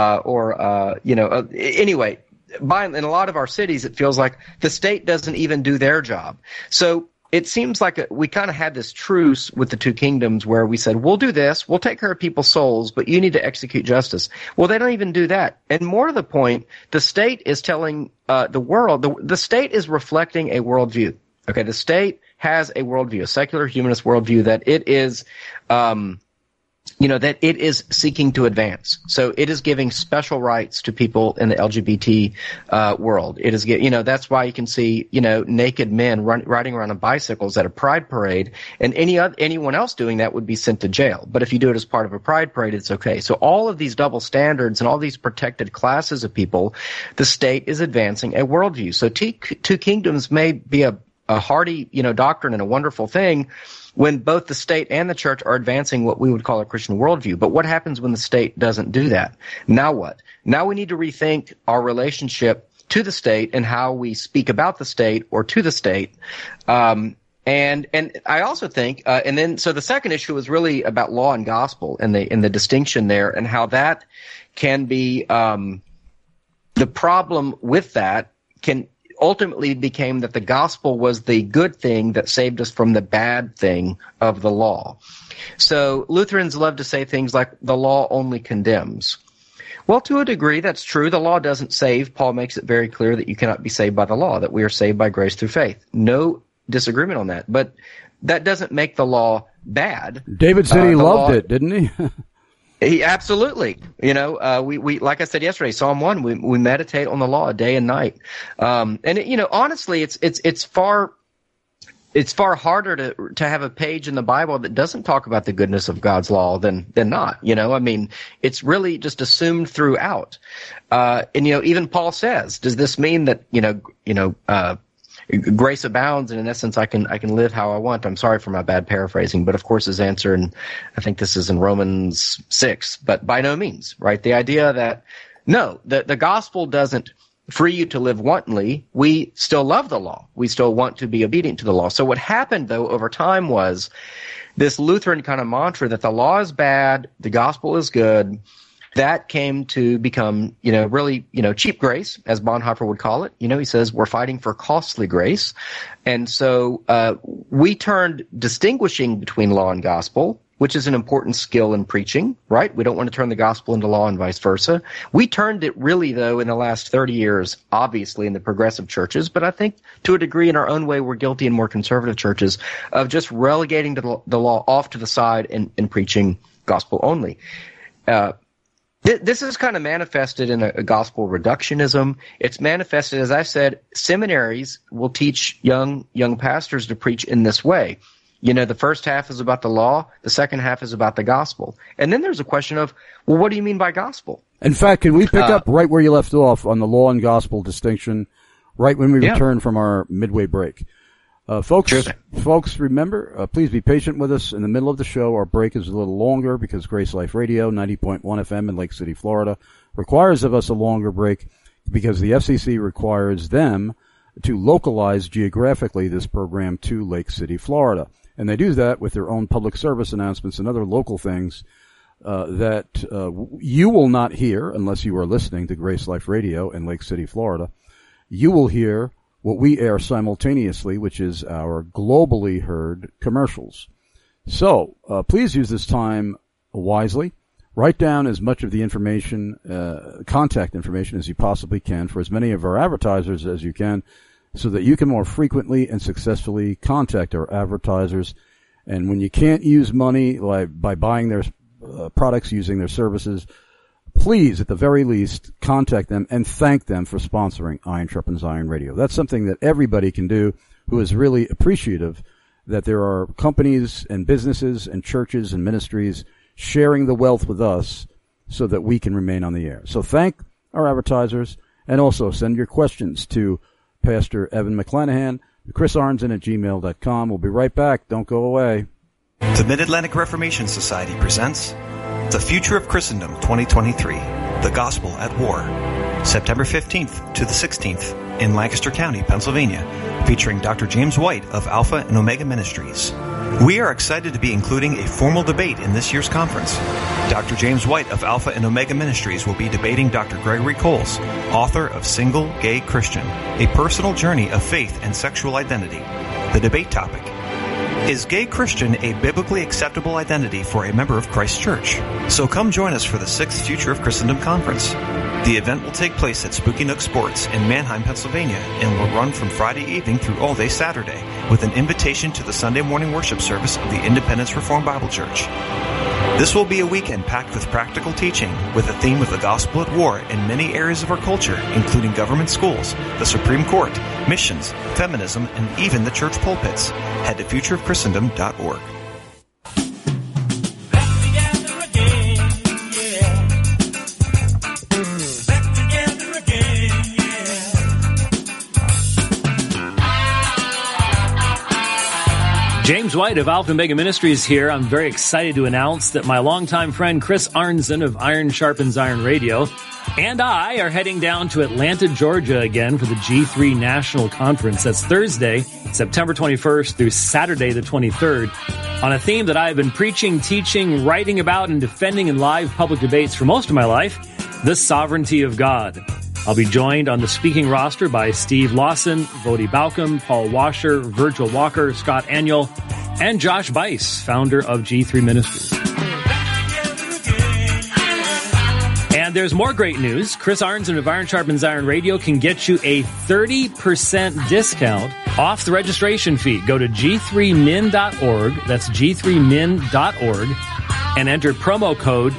Anyway, in a lot of our cities, it feels like the state doesn't even do their job. So it seems like we kind of had this truce with the Two Kingdoms where we said, we'll do this, we'll take care of people's souls, but you need to execute justice. Well, they don't even do that. And more to the point, the state is telling the world, the state is reflecting a worldview. Okay, the state has a worldview, a secular humanist worldview that it is that it is seeking to advance. So it is giving special rights to people in the LGBT world. It is, that's why you can see, naked men riding around on bicycles at a pride parade, and anyone else doing that would be sent to jail. But if you do it as part of a pride parade, it's okay. So all of these double standards and all these protected classes of people, the state is advancing a worldview. So Two Kingdoms may be a hearty, doctrine and a wonderful thing when both the state and the church are advancing what we would call a Christian worldview. But what happens when the state doesn't do that? Now what? Now we need to rethink our relationship to the state and how we speak about the state or to the state. And I also think, so the second issue is really about law and gospel and the distinction there and how that can be, the problem with that can ultimately became that the gospel was the good thing that saved us from the bad thing of the law. So Lutherans love to say things like the law only condemns. Well, to a degree, that's true. The law doesn't save. Paul makes it very clear that you cannot be saved by the law, that we are saved by grace through faith. No disagreement on that. But that doesn't make the law bad. David said he loved it, didn't he? He absolutely. We like I said yesterday, Psalm 1, we meditate on the law day and night. Honestly, it's far harder to have a page in the Bible that doesn't talk about the goodness of God's law than not. It's really just assumed throughout. Even Paul says, does this mean that, grace abounds and in essence I can live how I want? I'm sorry for my bad paraphrasing, but of course his answer, and I think this is in Romans 6, but by no means, right? The idea that, no, the gospel doesn't free you to live wantonly. We still love the law. We still want to be obedient to the law. So what happened, though, over time was this Lutheran kind of mantra that the law is bad, the gospel is good. That came to become, really, cheap grace, as Bonhoeffer would call it. He says we're fighting for costly grace. And so we turned distinguishing between law and gospel, which is an important skill in preaching, right? We don't want to turn the gospel into law and vice versa. We turned it really, though, in the last 30 years, obviously in the progressive churches, but I think to a degree in our own way we're guilty in more conservative churches of just relegating the law off to the side and preaching gospel only. This is kind of manifested in a gospel reductionism. It's manifested, as I said, seminaries will teach young pastors to preach in this way. The first half is about the law, the second half is about the gospel. And then there's a question of, well, what do you mean by gospel? In fact, can we pick up right where you left off on the law and gospel distinction right when we return from our midway break? Folks, remember, please be patient with us. In the middle of the show, our break is a little longer because Grace Life Radio, 90.1 FM in Lake City, Florida, requires of us a longer break because the FCC requires them to localize geographically this program to Lake City, Florida. And they do that with their own public service announcements and other local things that you will not hear unless you are listening to Grace Life Radio in Lake City, Florida. You will hear what we air simultaneously, which is our globally heard commercials. So please use this time wisely. Write down as much of the information, contact information as you possibly can for as many of our advertisers as you can so that you can more frequently and successfully contact our advertisers. And when you can't use money by buying their products, using their services, please, at the very least, contact them and thank them for sponsoring Iron Sharpens Iron Radio. That's something that everybody can do who is really appreciative that there are companies and businesses and churches and ministries sharing the wealth with us so that we can remain on the air. So thank our advertisers and also send your questions to Pastor Evan McClanahan, chrisarnson@gmail.com. We'll be right back. Don't go away. The Mid-Atlantic Reformation Society presents The Future of Christendom 2023, The Gospel at War, September 15th to the 16th in Lancaster County, Pennsylvania, featuring Dr. James White of Alpha and Omega Ministries. We are excited to be including a formal debate in this year's conference. Dr. James White of Alpha and Omega Ministries will be debating Dr. Gregory Coles, author of Single Gay Christian, A Personal Journey of Faith and Sexual Identity. The debate topic: is gay Christian a biblically acceptable identity for a member of Christ Church? So come join us for the 6th Future of Christendom Conference. The event will take place at Spooky Nook Sports in Manheim, Pennsylvania, and will run from Friday evening through all day Saturday, with an invitation to the Sunday morning worship service of the Independence Reformed Bible Church. This will be a weekend packed with practical teaching, with a theme of the gospel at war in many areas of our culture, including government schools, the Supreme Court, missions, feminism, and even the church pulpits. Head to futureofchristendom.org. James White of Alpha and Omega Ministries here. I'm very excited to announce that my longtime friend Chris Arnzen of Iron Sharpens Iron Radio and I are heading down to Atlanta, Georgia again for the G3 National Conference. That's Thursday, September 21st through Saturday the 23rd on a theme that I have been preaching, teaching, writing about, and defending in live public debates for most of my life, the sovereignty of God. I'll be joined on the speaking roster by Steve Lawson, Vodi Balcom, Paul Washer, Virgil Walker, Scott Aniol, and Josh Bice, founder of G3 Ministries. And there's more great news. Chris Arnzen of Iron Sharpens Iron Radio can get you a 30% discount off the registration fee. Go to g3min.org. That's g3min.org and enter promo code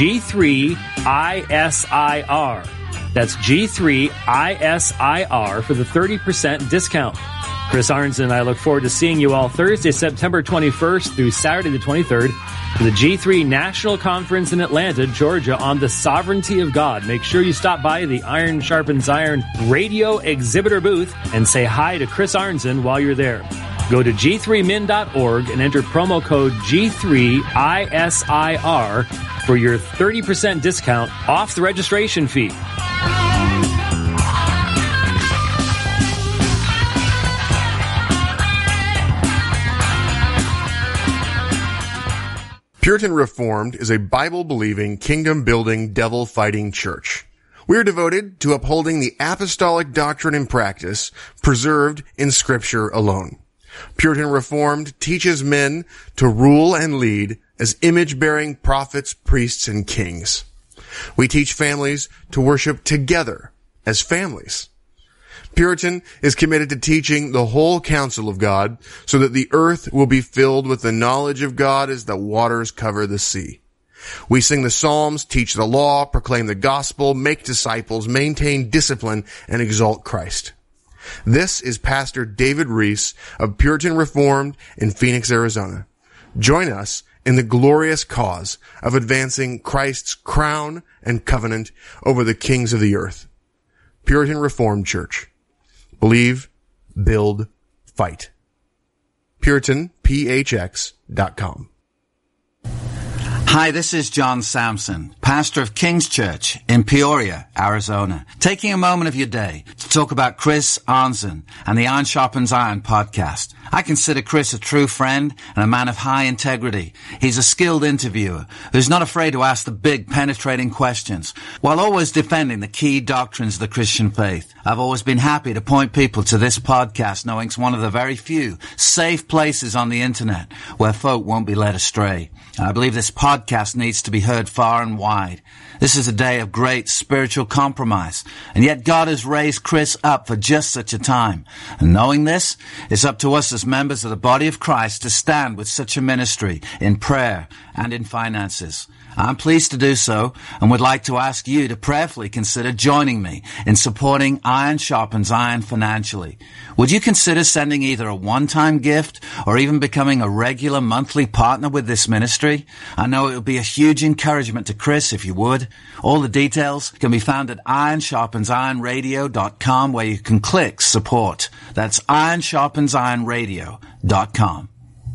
G3ISIR. That's G3ISIR for the 30% discount. Chris Arnzen and I look forward to seeing you all Thursday, September 21st through Saturday the 23rd for the G3 National Conference in Atlanta, Georgia on the sovereignty of God. Make sure you stop by the Iron Sharpens Iron radio exhibitor booth and say hi to Chris Arnzen while you're there. Go to g3min.org and enter promo code G3ISIR for your 30% discount off the registration fee. Puritan Reformed is a Bible-believing, kingdom-building, devil-fighting church. We are devoted to upholding the apostolic doctrine and practice preserved in Scripture alone. Puritan Reformed teaches men to rule and lead as image-bearing prophets, priests, and kings. We teach families to worship together as families. Puritan is committed to teaching the whole counsel of God so that the earth will be filled with the knowledge of God as the waters cover the sea. We sing the Psalms, teach the law, proclaim the gospel, make disciples, maintain discipline, and exalt Christ. This is Pastor David Reese of Puritan Reformed in Phoenix, Arizona. Join us in the glorious cause of advancing Christ's crown and covenant over the kings of the earth. Puritan Reformed Church. Believe, build, fight. PuritanPHX.com. Hi, this is John Sampson, pastor of King's Church in Peoria, Arizona, taking a moment of your day to talk about Chris Arnzen and the Iron Sharpens Iron podcast. I consider Chris a true friend and a man of high integrity. He's a skilled interviewer who's not afraid to ask the big, penetrating questions while always defending the key doctrines of the Christian faith. I've always been happy to point people to this podcast, knowing it's one of the very few safe places on the internet where folk won't be led astray. I believe this podcast needs to be heard far and wide. This is a day of great spiritual compromise, and yet God has raised Chris up for just such a time. And knowing this, it's up to us as members of the body of Christ to stand with such a ministry in prayer and in finances. I'm pleased to do so and would like to ask you to prayerfully consider joining me in supporting Iron Sharpens Iron financially. Would you consider sending either a one-time gift or even becoming a regular monthly partner with this ministry? I know it would be a huge encouragement to Chris if you would. All the details can be found at ironsharpensironradio.com, where you can click support. That's ironsharpensironradio.com.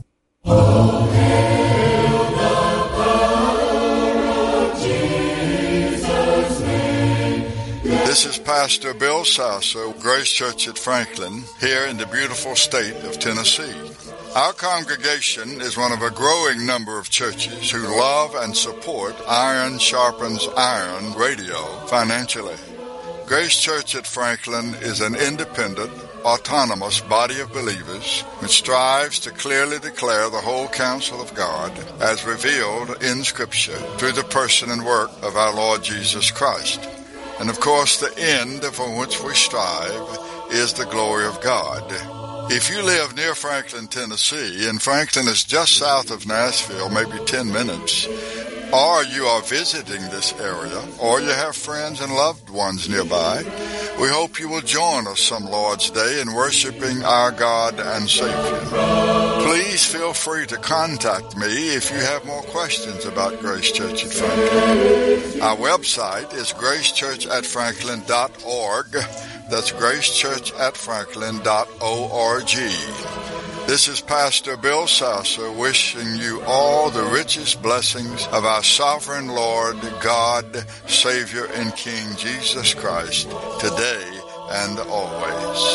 This is Pastor Bill Sasso, Grace Church at Franklin, here in the beautiful state of Tennessee. Our congregation is one of a growing number of churches who love and support Iron Sharpens Iron Radio financially. Grace Church at Franklin is an independent, autonomous body of believers which strives to clearly declare the whole counsel of God as revealed in Scripture through the person and work of our Lord Jesus Christ. And of course, the end for which we strive is the glory of God. If you live near Franklin, Tennessee, and Franklin is just south of Nashville, maybe 10 minutes, or you are visiting this area, or you have friends and loved ones nearby, we hope you will join us some Lord's Day in worshiping our God and Savior. Please feel free to contact me if you have more questions about Grace Church at Franklin. Our website is gracechurchatfranklin.org. That's gracechurchatfranklin.org. This is Pastor Bill Sasser wishing you all the richest blessings of our sovereign Lord, God, Savior, and King Jesus Christ, today and always.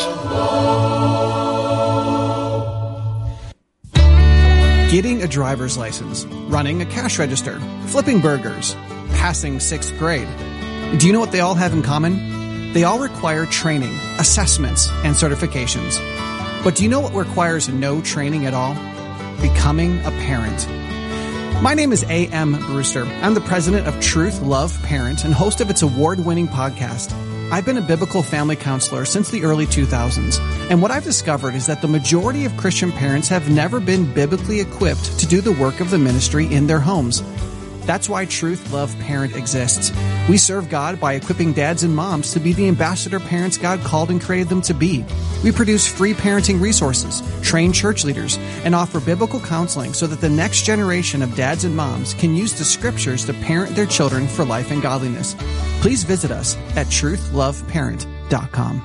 Getting a driver's license, running a cash register, flipping burgers, passing 6th grade. Do you know what they all have in common? They all require training, assessments, and certifications. But do you know what requires no training at all? Becoming a parent. My name is A.M. Brewster. I'm the president of Truth Love Parent and host of its award-winning podcast. I've been a biblical family counselor since the early 2000s, and what I've discovered is that the majority of Christian parents have never been biblically equipped to do the work of the ministry in their homes. That's why Truth Love Parent exists. We serve God by equipping dads and moms to be the ambassador parents God called and created them to be. We produce free parenting resources, train church leaders, and offer biblical counseling so that the next generation of dads and moms can use the scriptures to parent their children for life and godliness. Please visit us at truthloveparent.com.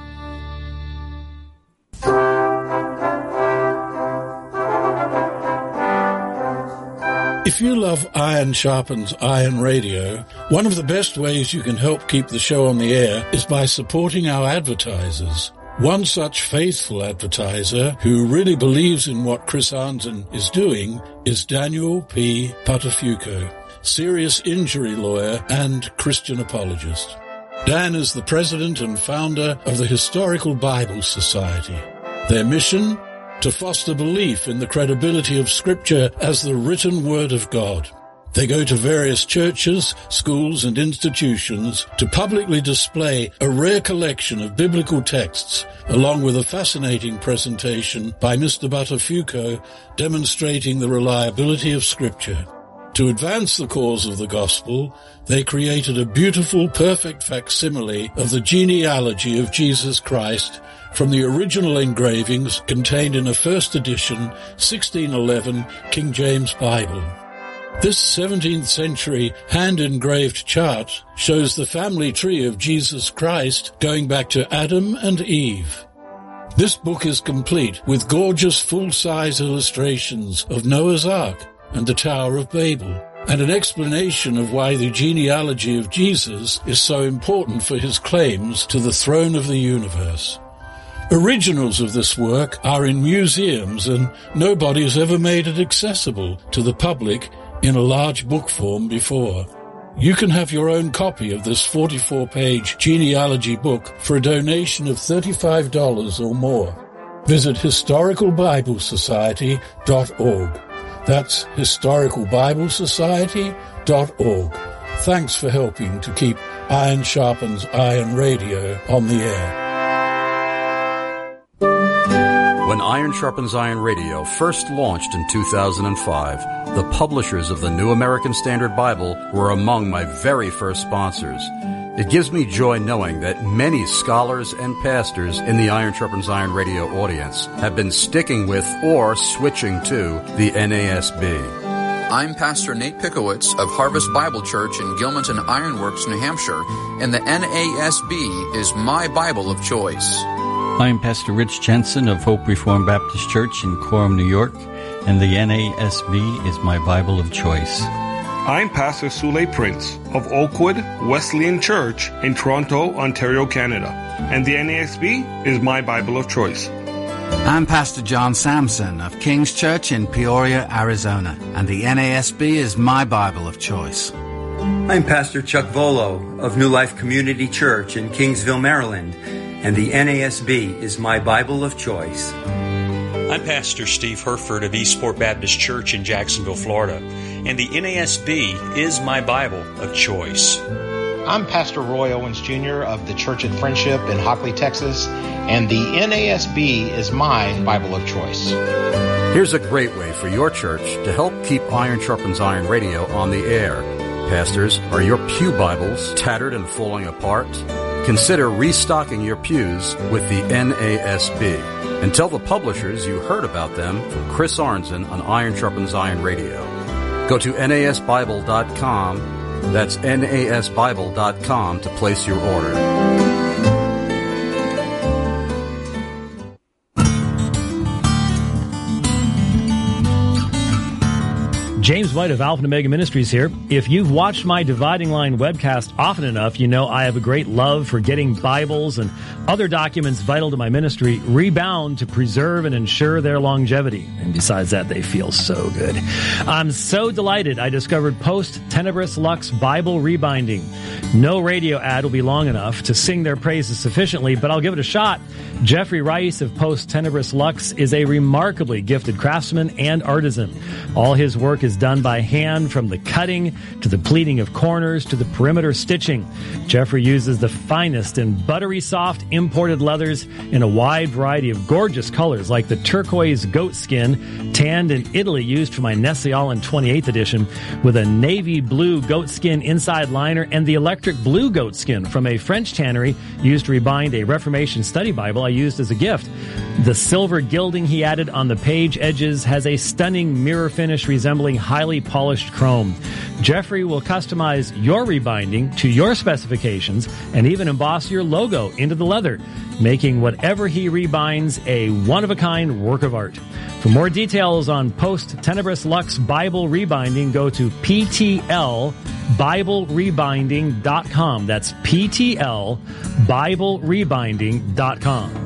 If you love Iron Sharpens Iron Radio, one of the best ways you can help keep the show on the air is by supporting our advertisers. One such faithful advertiser who really believes in what Chris Arnzen is doing is Daniel P. Patafuco, serious injury lawyer and Christian apologist. Dan is the president and founder of the Historical Bible Society. Their mission? To foster belief in the credibility of Scripture as the written Word of God. They go to various churches, schools, and institutions to publicly display a rare collection of biblical texts, along with a fascinating presentation by Mr. Buttafuoco demonstrating the reliability of Scripture. To advance the cause of the gospel, they created a beautiful, perfect facsimile of the genealogy of Jesus Christ from the original engravings contained in a first edition 1611 King James Bible. This 17th century hand-engraved chart shows the family tree of Jesus Christ going back to Adam and Eve. This book is complete with gorgeous full-size illustrations of Noah's Ark and the Tower of Babel, and an explanation of why the genealogy of Jesus is so important for his claims to the throne of the universe. Originals of this work are in museums, and nobody has ever made it accessible to the public in a large book form before. You can have your own copy of this 44-page genealogy book for a donation of $35 or more. Visit historicalbiblesociety.org. That's historicalbiblesociety.org. Thanks for helping to keep Iron Sharpens Iron Radio on the air. When Iron Sharpens Iron Radio first launched in 2005, the publishers of the New American Standard Bible were among my very first sponsors. It gives me joy knowing that many scholars and pastors in the Iron Sharpens Iron Radio audience have been sticking with or switching to the NASB. I'm Pastor Nate Pickowitz of Harvest Bible Church in Gilmanton Ironworks, New Hampshire, and the NASB is my Bible of choice. I'm Pastor Rich Jensen of Hope Reformed Baptist Church in Coram, New York, and the NASB is my Bible of choice. I'm Pastor Sule Prince of Oakwood Wesleyan Church in Toronto, Ontario, Canada, and the NASB is my Bible of choice. I'm Pastor John Sampson of King's Church in Peoria, Arizona, and the NASB is my Bible of choice. I'm Pastor Chuck Volo of New Life Community Church in Kingsville, Maryland, and the NASB is my Bible of choice. I'm Pastor Steve Herford of Eastport Baptist Church in Jacksonville, Florida, and the NASB is my Bible of choice. I'm Pastor Roy Owens Jr. of the Church at Friendship in Hockley, Texas, and the NASB is my Bible of choice. Here's a great way for your church to help keep Iron Sharpens Iron Radio on the air. Pastors, are your pew Bibles tattered and falling apart? Consider restocking your pews with the NASB. And tell the publishers you heard about them from Chris Arnzen on Iron Sharpens Iron Radio. Go to nasbible.com, that's nasbible.com, to place your order. James White of Alpha and Omega Ministries here. If you've watched my Dividing Line webcast often enough, you know I have a great love for getting Bibles and other documents vital to my ministry rebound to preserve and ensure their longevity. And besides that, they feel so good. I'm so delighted I discovered Post Tenebris Lux Bible Rebinding. No radio ad will be long enough to sing their praises sufficiently, but I'll give it a shot. Jeffrey Rice of Post Tenebris Lux is a remarkably gifted craftsman and artisan. All his work is done by hand, from the cutting to the pleating of corners to the perimeter stitching. Jeffrey uses the finest and buttery soft imported leathers in a wide variety of gorgeous colors, like the turquoise goat skin tanned in Italy used for my Nestle All in 28th edition, with a navy blue goat skin inside liner, and the electric blue goat skin from a French tannery used to rebind a Reformation study Bible I used as a gift. The silver gilding he added on the page edges has a stunning mirror finish resembling highly polished chrome. Jeffrey will customize your rebinding to your specifications and even emboss your logo into the leather, making whatever he rebinds a one-of-a-kind work of art. For more details on Post Tenebris Lux Bible Rebinding, go to PTLBibleRebinding.com. That's PTLBibleRebinding.com.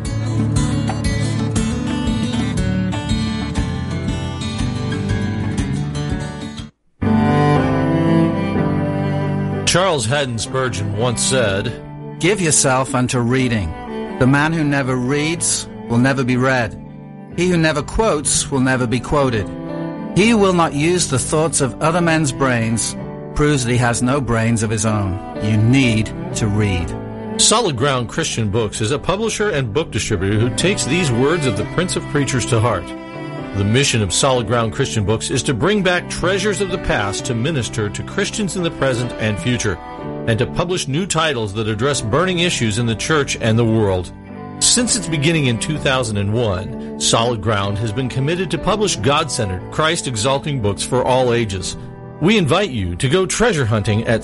Charles Haddon Spurgeon once said, "Give yourself unto reading. The man who never reads will never be read. He who never quotes will never be quoted. He who will not use the thoughts of other men's brains proves that he has no brains of his own. You need to read." Solid Ground Christian Books is a publisher and book distributor who takes these words of the Prince of Preachers to heart. The mission of Solid Ground Christian Books is to bring back treasures of the past to minister to Christians in the present and future, and to publish new titles that address burning issues in the church and the world. Since its beginning in 2001, Solid Ground has been committed to publish God-centered, Christ-exalting books for all ages. We invite you to go treasure hunting at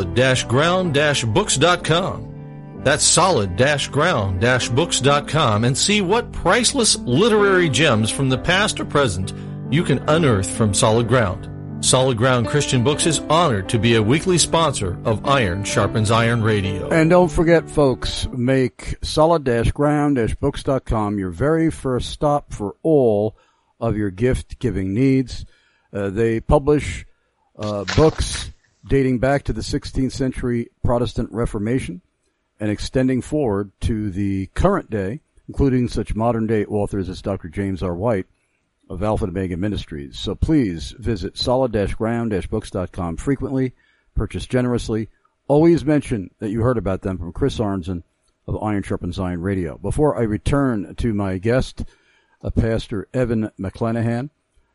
solid-ground-books.com. That's solid-ground-books.com, and see what priceless literary gems from the past or present you can unearth from Solid Ground. Solid Ground Christian Books is honored to be a weekly sponsor of Iron Sharpens Iron Radio. And don't forget, folks, make solid-ground-books.com your very first stop for all of your gift-giving needs. They publish books dating back to the 16th century Protestant Reformation and extending forward to the current day, including such modern-day authors as Dr. James R. White of Alpha and Omega Ministries. So please visit solid-ground-books.com frequently, purchase generously. Always mention that you heard about them from Chris Arnzen of Iron Sharpens Iron Radio. Before I return to my guest, Pastor Evan McClanahan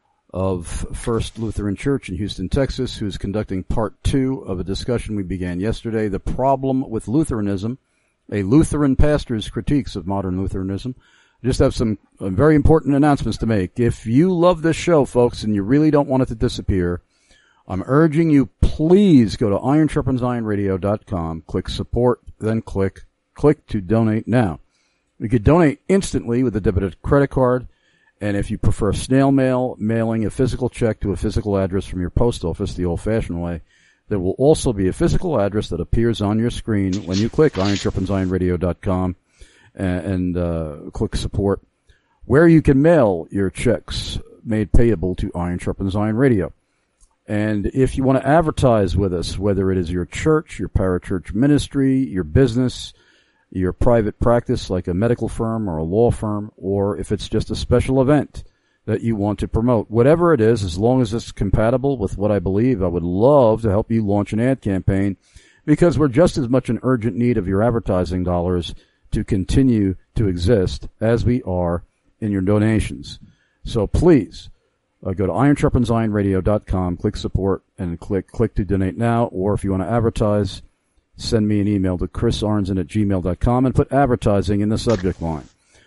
of First Lutheran Church in Houston, Texas, who's conducting part 2 of a discussion we began yesterday, The Problem with Lutheranism, a Lutheran pastor's critiques of modern Lutheranism. I just have some very important announcements to make. If you love this show, folks, and you really don't want it to disappear, I'm urging you, please go to ironsharpensironradio.com, click support, then click to donate now. You can donate instantly with a debited credit card. And if you prefer snail mail, mailing a physical check to a physical address from your post office the old-fashioned way, there will also be a physical address that appears on your screen when you click ironsharpensironradio.com and click support, where you can mail your checks made payable to Iron Sharpens Iron Radio. And if you want to advertise with us, whether it is your church, your parachurch ministry, your business, your private practice like a medical firm or a law firm, or if it's just a special event that you want to promote, whatever it is, as long as it's compatible with what I believe, I would love to help you launch an ad campaign, because we're just as much in urgent need of your advertising dollars to continue to exist as we are in your donations. So please go to ironsharpensironradio.com, click support, and click to donate now. Or if you want to advertise, send me an email to chrisarnzen@gmail.com and put advertising in the subject line.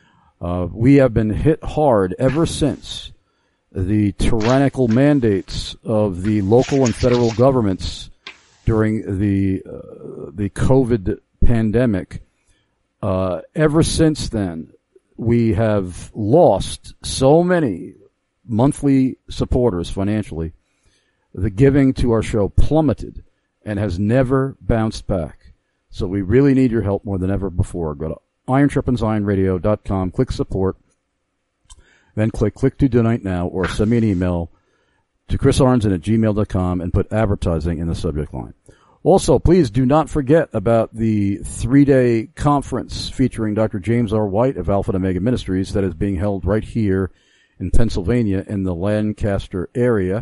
We have been hit hard ever since the tyrannical mandates of the local and federal governments during the COVID pandemic. Ever since then, we have lost so many monthly supporters financially the giving to our show plummeted and has never bounced back. So we really need your help more than ever before. Go to IronSharpensIronRadio.com, click support, then click to donate now, or send me an email to chrisarnson@gmail.com and put advertising in the subject line. Also, please do not forget about the 3-day conference featuring Dr. James R. White of Alpha and Omega Ministries that is being held right here in Pennsylvania in the Lancaster area.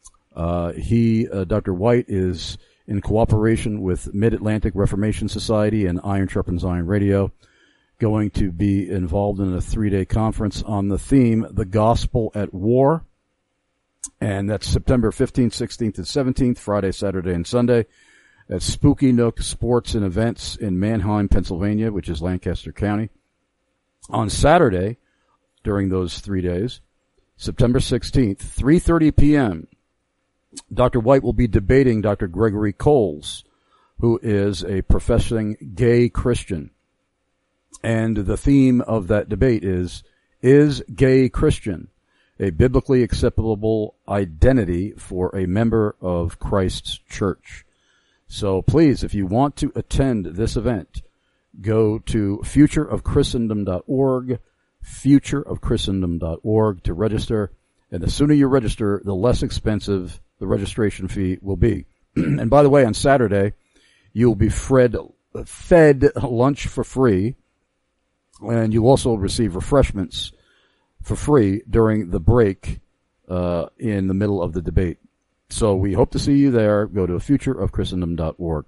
Dr. White is in cooperation with Mid-Atlantic Reformation Society and Iron Sharpens Iron Radio, going to be involved in a 3-day conference on the theme, The Gospel at War. And that's September 15th, 16th, and 17th, Friday, Saturday, and Sunday, at Spooky Nook Sports and Events in Manheim, Pennsylvania, which is Lancaster County. On Saturday, during those 3 days, September 16th, 3:30 p.m., Dr. White will be debating Dr. Gregory Coles, who is a professing gay Christian. And the theme of that debate is gay Christian a biblically acceptable identity for a member of Christ's church? So please, if you want to attend this event, go to futureofchristendom.org, futureofchristendom.org to register. And the sooner you register, the less expensive the registration fee will be. And by the way, on Saturday, you'll be fed lunch for free, and you'll also receive refreshments for free during the break in the middle of the debate. So we hope to see you there. Go to futureofchristendom.org.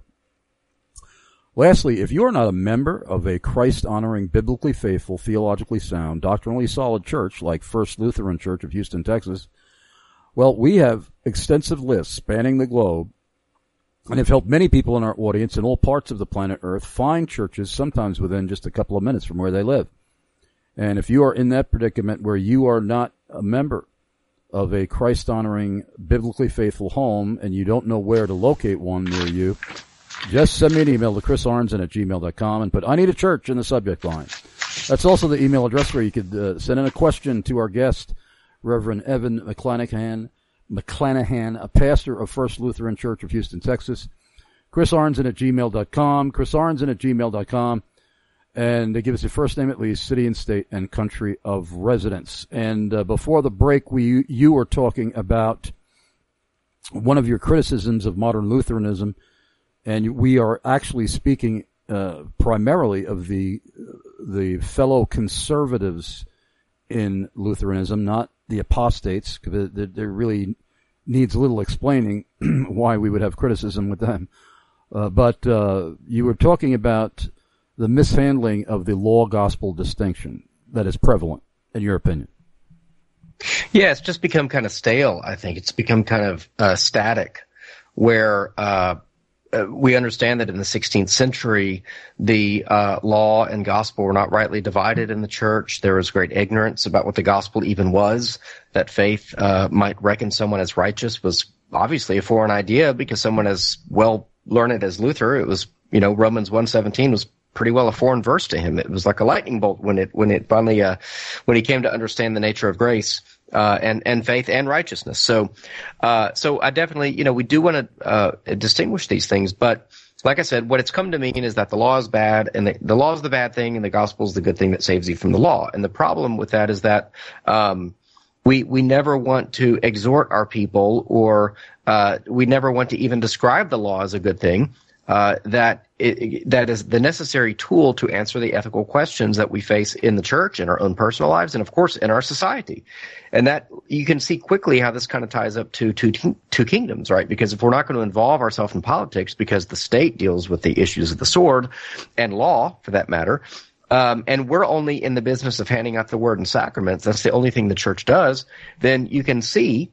Lastly, if you are not a member of a Christ-honoring, biblically faithful, theologically sound, doctrinally solid church like First Lutheran Church of Houston, Texas, well, we have extensive lists spanning the globe and have helped many people in our audience in all parts of the planet Earth find churches sometimes within just a couple of minutes from where they live. And if you are in that predicament where you are not a member of a Christ-honoring, biblically faithful home and you don't know where to locate one near you, just send me an email to chrisarnson@gmail.com and put, I need a church in the subject line. That's also the email address where you could send in a question to our guest, Reverend Evan McClanahan, a pastor of First Lutheran Church of Houston, Texas. chrisarnson@gmail.com, chrisarnson@gmail.com, and give us your first name at least, city and state, and country of residence. And before the break, you were talking about one of your criticisms of modern Lutheranism, and we are actually speaking primarily of the fellow conservatives in Lutheranism, not the apostates, because there really needs a little explaining why we would have criticism with them. But you were talking about the mishandling of the law-gospel distinction that is prevalent, in your opinion. Yeah, it's just become kind of stale, I think. It's become kind of static, where we understand that in the 16th century, the law and gospel were not rightly divided in the church. There was great ignorance about what the gospel even was. That faith might reckon someone as righteous was obviously a foreign idea, because someone as well learned as Luther, it was, Romans 1:17 was pretty well a foreign verse to him. It was like a lightning bolt when it finally when he came to understand the nature of grace and faith and righteousness. So I definitely, we do want to distinguish these things, but like I said, what it's come to mean is that the law is bad, and the law is the bad thing, and the gospel is the good thing that saves you from the law. And the problem with that is that we never want to exhort our people, or we never want to even describe the law as a good thing. That is the necessary tool to answer the ethical questions that we face in the church, in our own personal lives, and of course in our society. And that you can see quickly how this kind of ties up to two kingdoms, right? Because if we're not going to involve ourselves in politics, because the state deals with the issues of the sword and law, for that matter, and we're only in the business of handing out the word and sacraments, that's the only thing the church does, then you can see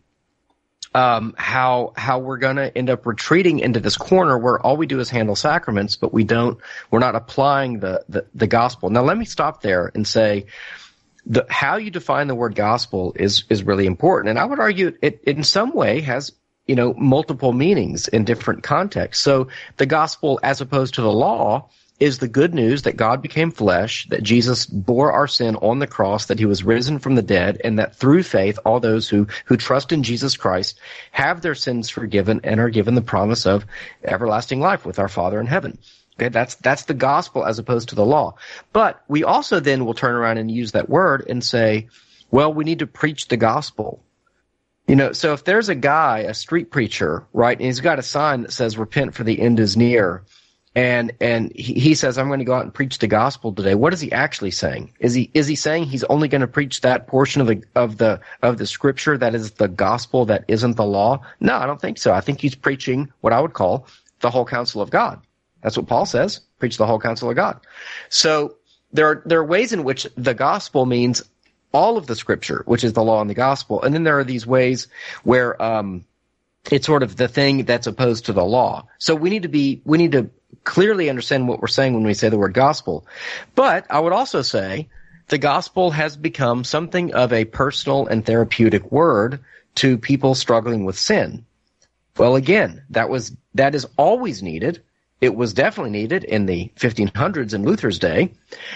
how we're going to end up retreating into this corner where all we do is handle sacraments, but we're not applying the gospel. Now, let me stop there and say how you define the word gospel is really important. And I would argue it in some way has, multiple meanings in different contexts. So the gospel, as opposed to the law, is the good news that God became flesh, that Jesus bore our sin on the cross, that he was risen from the dead, and that through faith, all those who trust in Jesus Christ have their sins forgiven and are given the promise of everlasting life with our Father in heaven. Okay, that's the gospel as opposed to the law. But we also then will turn around and use that word and say, well, we need to preach the gospel. So if there's a guy, a street preacher, right, and he's got a sign that says, repent for the end is near, and he says, I'm going to go out and preach the gospel today. What is he actually saying? Is he saying he's only going to preach that portion of the scripture that is the gospel that isn't the law? No, I don't think so. I think he's preaching what I would call the whole counsel of God. That's what Paul says, preach the whole counsel of God. So there are ways in which the gospel means all of the scripture, which is the law and the gospel. And then there are these ways where it's sort of the thing that's opposed to the law. So we need to clearly understand what we're saying when we say the word gospel. But I would also say the gospel has become something of a personal and therapeutic word to people struggling with sin. Well, again, that is always needed. It was definitely needed in the 1500s in Luther's day.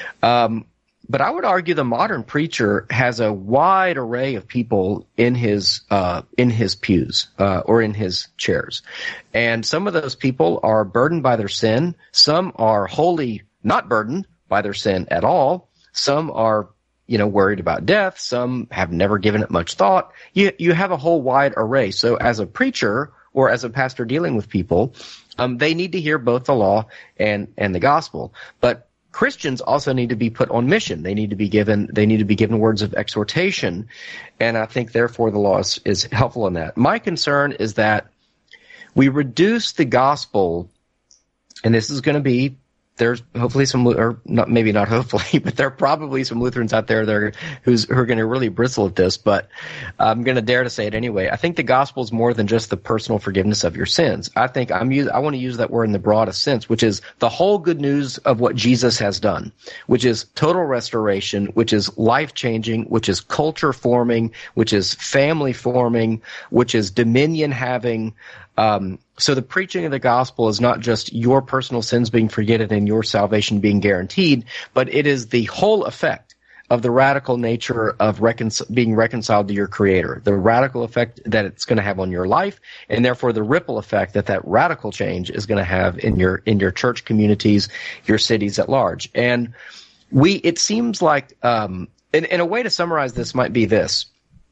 But I would argue the modern preacher has a wide array of people in his pews or in his chairs, and some of those people are burdened by their sin. Some are wholly not burdened by their sin at all. Some are, worried about death. Some have never given it much thought. You have a whole wide array. So as a preacher or as a pastor dealing with people, they need to hear both the law and the gospel, but Christians also need to be put on mission. They need to be given words of exhortation, and I think therefore the law is helpful in that. My concern is that we reduce the gospel, and this is going to be, there's hopefully some, or not, maybe not hopefully, but there are probably some Lutherans out there who are going to really bristle at this, but I'm going to dare to say it anyway. I think the gospel is more than just the personal forgiveness of your sins. I want to use that word in the broadest sense, which is the whole good news of what Jesus has done, which is total restoration, which is life-changing, which is culture-forming, which is family-forming, which is dominion-having. So the preaching of the gospel is not just your personal sins being forgiven and your salvation being guaranteed, but it is the whole effect of the radical nature of being reconciled to your Creator, the radical effect that it's going to have on your life, and therefore the ripple effect that radical change is going to have in your church communities, your cities at large. And it seems like, in a way to summarize this might be this.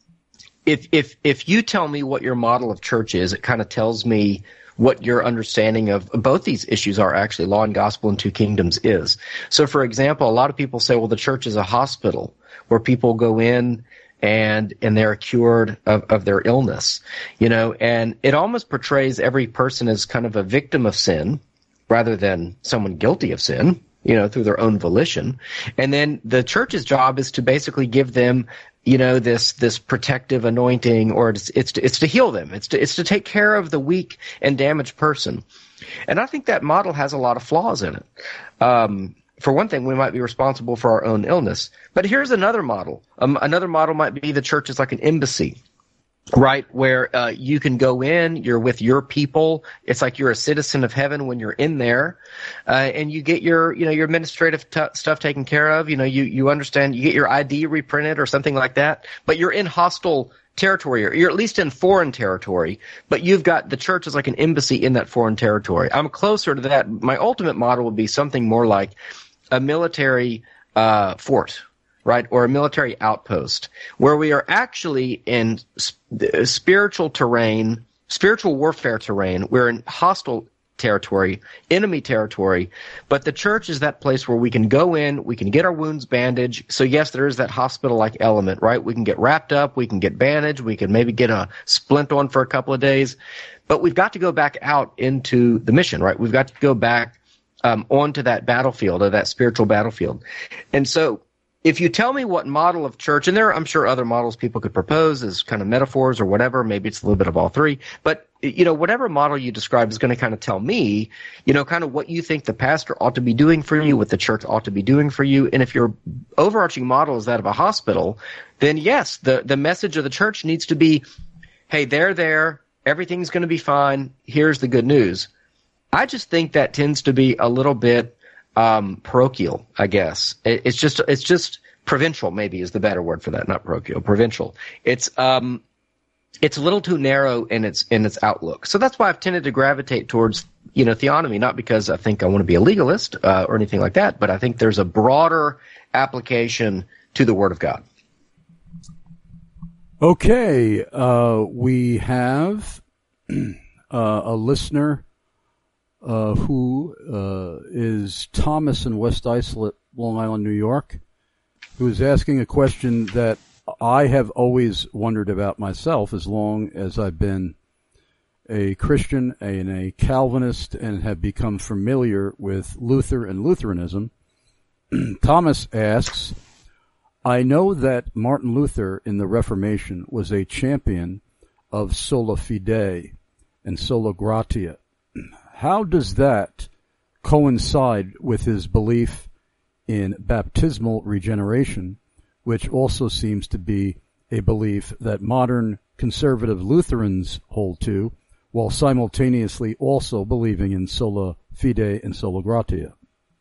If you tell me what your model of church is, it kind of tells me what your understanding of both these issues are actually, law and gospel and two kingdoms is. So, for example, a lot of people say, well, the church is a hospital where people go in and they're cured of their illness, and it almost portrays every person as kind of a victim of sin rather than someone guilty of sin, through their own volition. And then the church's job is to basically give them this protective anointing, or it's to heal them. It's to take care of the weak and damaged person. And I think that model has a lot of flaws in it. For one thing, we might be responsible for our own illness. But here's another model. Another model might be the church is like an embassy, right? Where you can go in, you're with your people. It's like you're a citizen of heaven when you're in there, and you get your administrative stuff taken care of. You understand. You get your ID reprinted or something like that. But you're in hostile territory, or you're at least in foreign territory. But you've got the church is like an embassy in that foreign territory. I'm closer to that. My ultimate model would be something more like a military fort, right, or a military outpost, where we are actually in spiritual warfare terrain. We're in hostile territory, enemy territory, but the church is that place where we can go in, we can get our wounds bandaged. So yes, there is that hospital-like element, right? We can get wrapped up, we can get bandaged, we can maybe get a splint on for a couple of days, but we've got to go back out into the mission, right? We've got to go back onto that battlefield, or that spiritual battlefield. And so if you tell me what model of church, and there are, I'm sure, other models people could propose as kind of metaphors or whatever, maybe it's a little bit of all three, but, whatever model you describe is going to kind of tell me, kind of what you think the pastor ought to be doing for you, what the church ought to be doing for you. And if your overarching model is that of a hospital, then yes, the message of the church needs to be, hey, they're there, everything's going to be fine, here's the good news. I just think that tends to be a little bit parochial, I guess. It's just provincial, maybe is the better word for that, not parochial, provincial. It's a little too narrow in its outlook. So that's why I've tended to gravitate towards, theonomy, not because I think I want to be a legalist or anything like that, but I think there's a broader application to the Word of God. Okay, we have a listener who is Thomas in West Islip, Long Island, New York, who is asking a question that I have always wondered about myself as long as I've been a Christian and a Calvinist and have become familiar with Luther and Lutheranism. Thomas asks, I know that Martin Luther in the Reformation was a champion of sola fide and sola gratia. How does that coincide with his belief in baptismal regeneration, which also seems to be a belief that modern conservative Lutherans hold to, while simultaneously also believing in sola fide and sola gratia?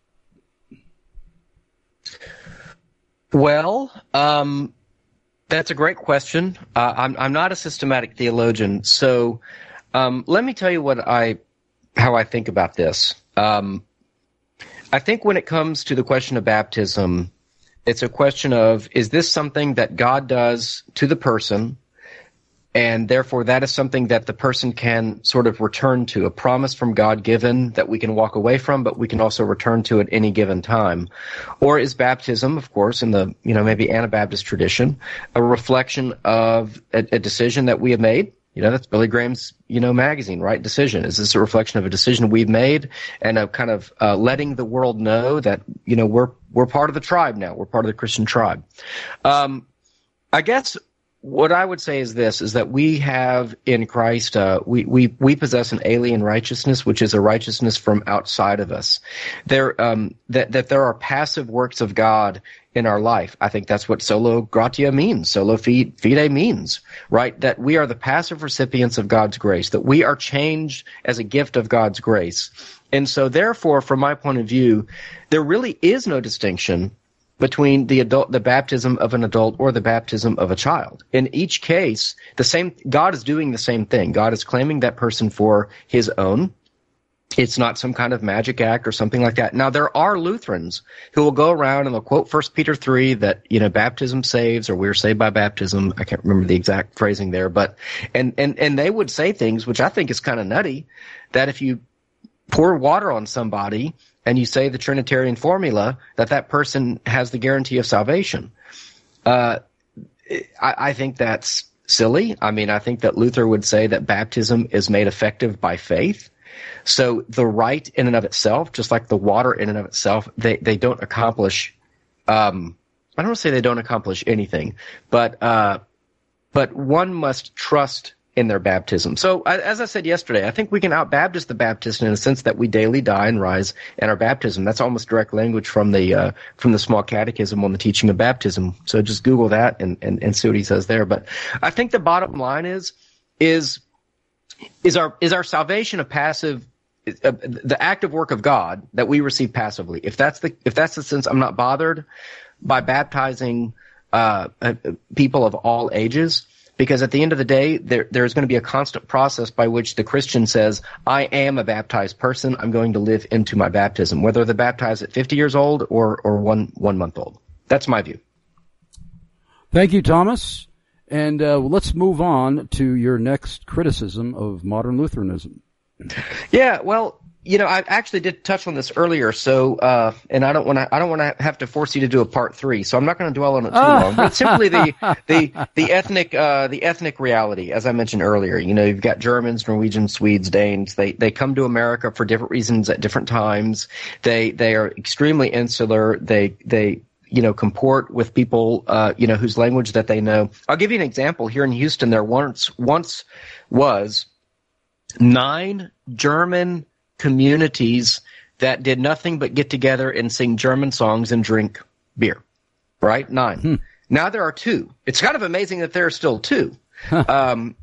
Well, that's a great question. I'm not a systematic theologian, so let me tell you how I think about this. I think when it comes to the question of baptism, it's a question of, is this something that God does to the person, and therefore that is something that the person can sort of return to, a promise from God given that we can walk away from, but we can also return to at any given time? Or is baptism, of course, in the, maybe Anabaptist tradition, a reflection of a decision that we have made? That's Billy Graham's, magazine, right? Decision. Is this a reflection of a decision we've made and a kind of letting the world know that, we're part of the tribe now. We're part of the Christian tribe. I guess what I would say is this, is that we have in Christ, we possess an alien righteousness, which is a righteousness from outside of us. That there are passive works of God in our life. I think that's what sola gratia means, sola fide means, right? That we are the passive recipients of God's grace, that we are changed as a gift of God's grace. And so therefore, from my point of view, there really is no distinction between the baptism of an adult or the baptism of a child. In each case, God is doing the same thing. God is claiming that person for his own. It's not some kind of magic act or something like that. Now, there are Lutherans who will go around and they'll quote 1 Peter 3 that, baptism saves, or we're saved by baptism. I can't remember the exact phrasing there, but, and they would say things which I think is kind of nutty, that if you pour water on somebody and you say the Trinitarian formula, that person has the guarantee of salvation. I think that's silly. I think that Luther would say that baptism is made effective by faith. So the rite in and of itself, just like the water in and of itself, they don't accomplish, I don't want to say they don't accomplish anything, but one must trust in their baptism. So as I said yesterday, I think we can out-Baptist the Baptist in a sense that we daily die and rise in our baptism. That's almost direct language from the Small Catechism on the teaching of baptism. So just Google that and see what he says there. But I think the bottom line is our salvation a passive, the active work of God that we receive passively? If that's the sense, I'm not bothered by baptizing people of all ages, because at the end of the day, there's going to be a constant process by which the Christian says, I am a baptized person. I'm going to live into my baptism, whether they're baptized at 50 years old or 1 month old. That's my view. Thank you, Thomas. And let's move on to your next criticism of modern Lutheranism. Yeah, well, I actually did touch on this earlier, so and I don't want to have to force you to do a part 3, so I'm not going to dwell on it too long. But simply the ethnic reality, as I mentioned earlier. You've got Germans, Norwegians, Swedes, Danes. They come to America for different reasons at different times. They are extremely insular. They comport with people, whose language that they know. I'll give you an example. Here in Houston, there once was 9 German communities that did nothing but get together and sing German songs and drink beer, right? 9. Now there are 2. It's kind of amazing that there are still 2.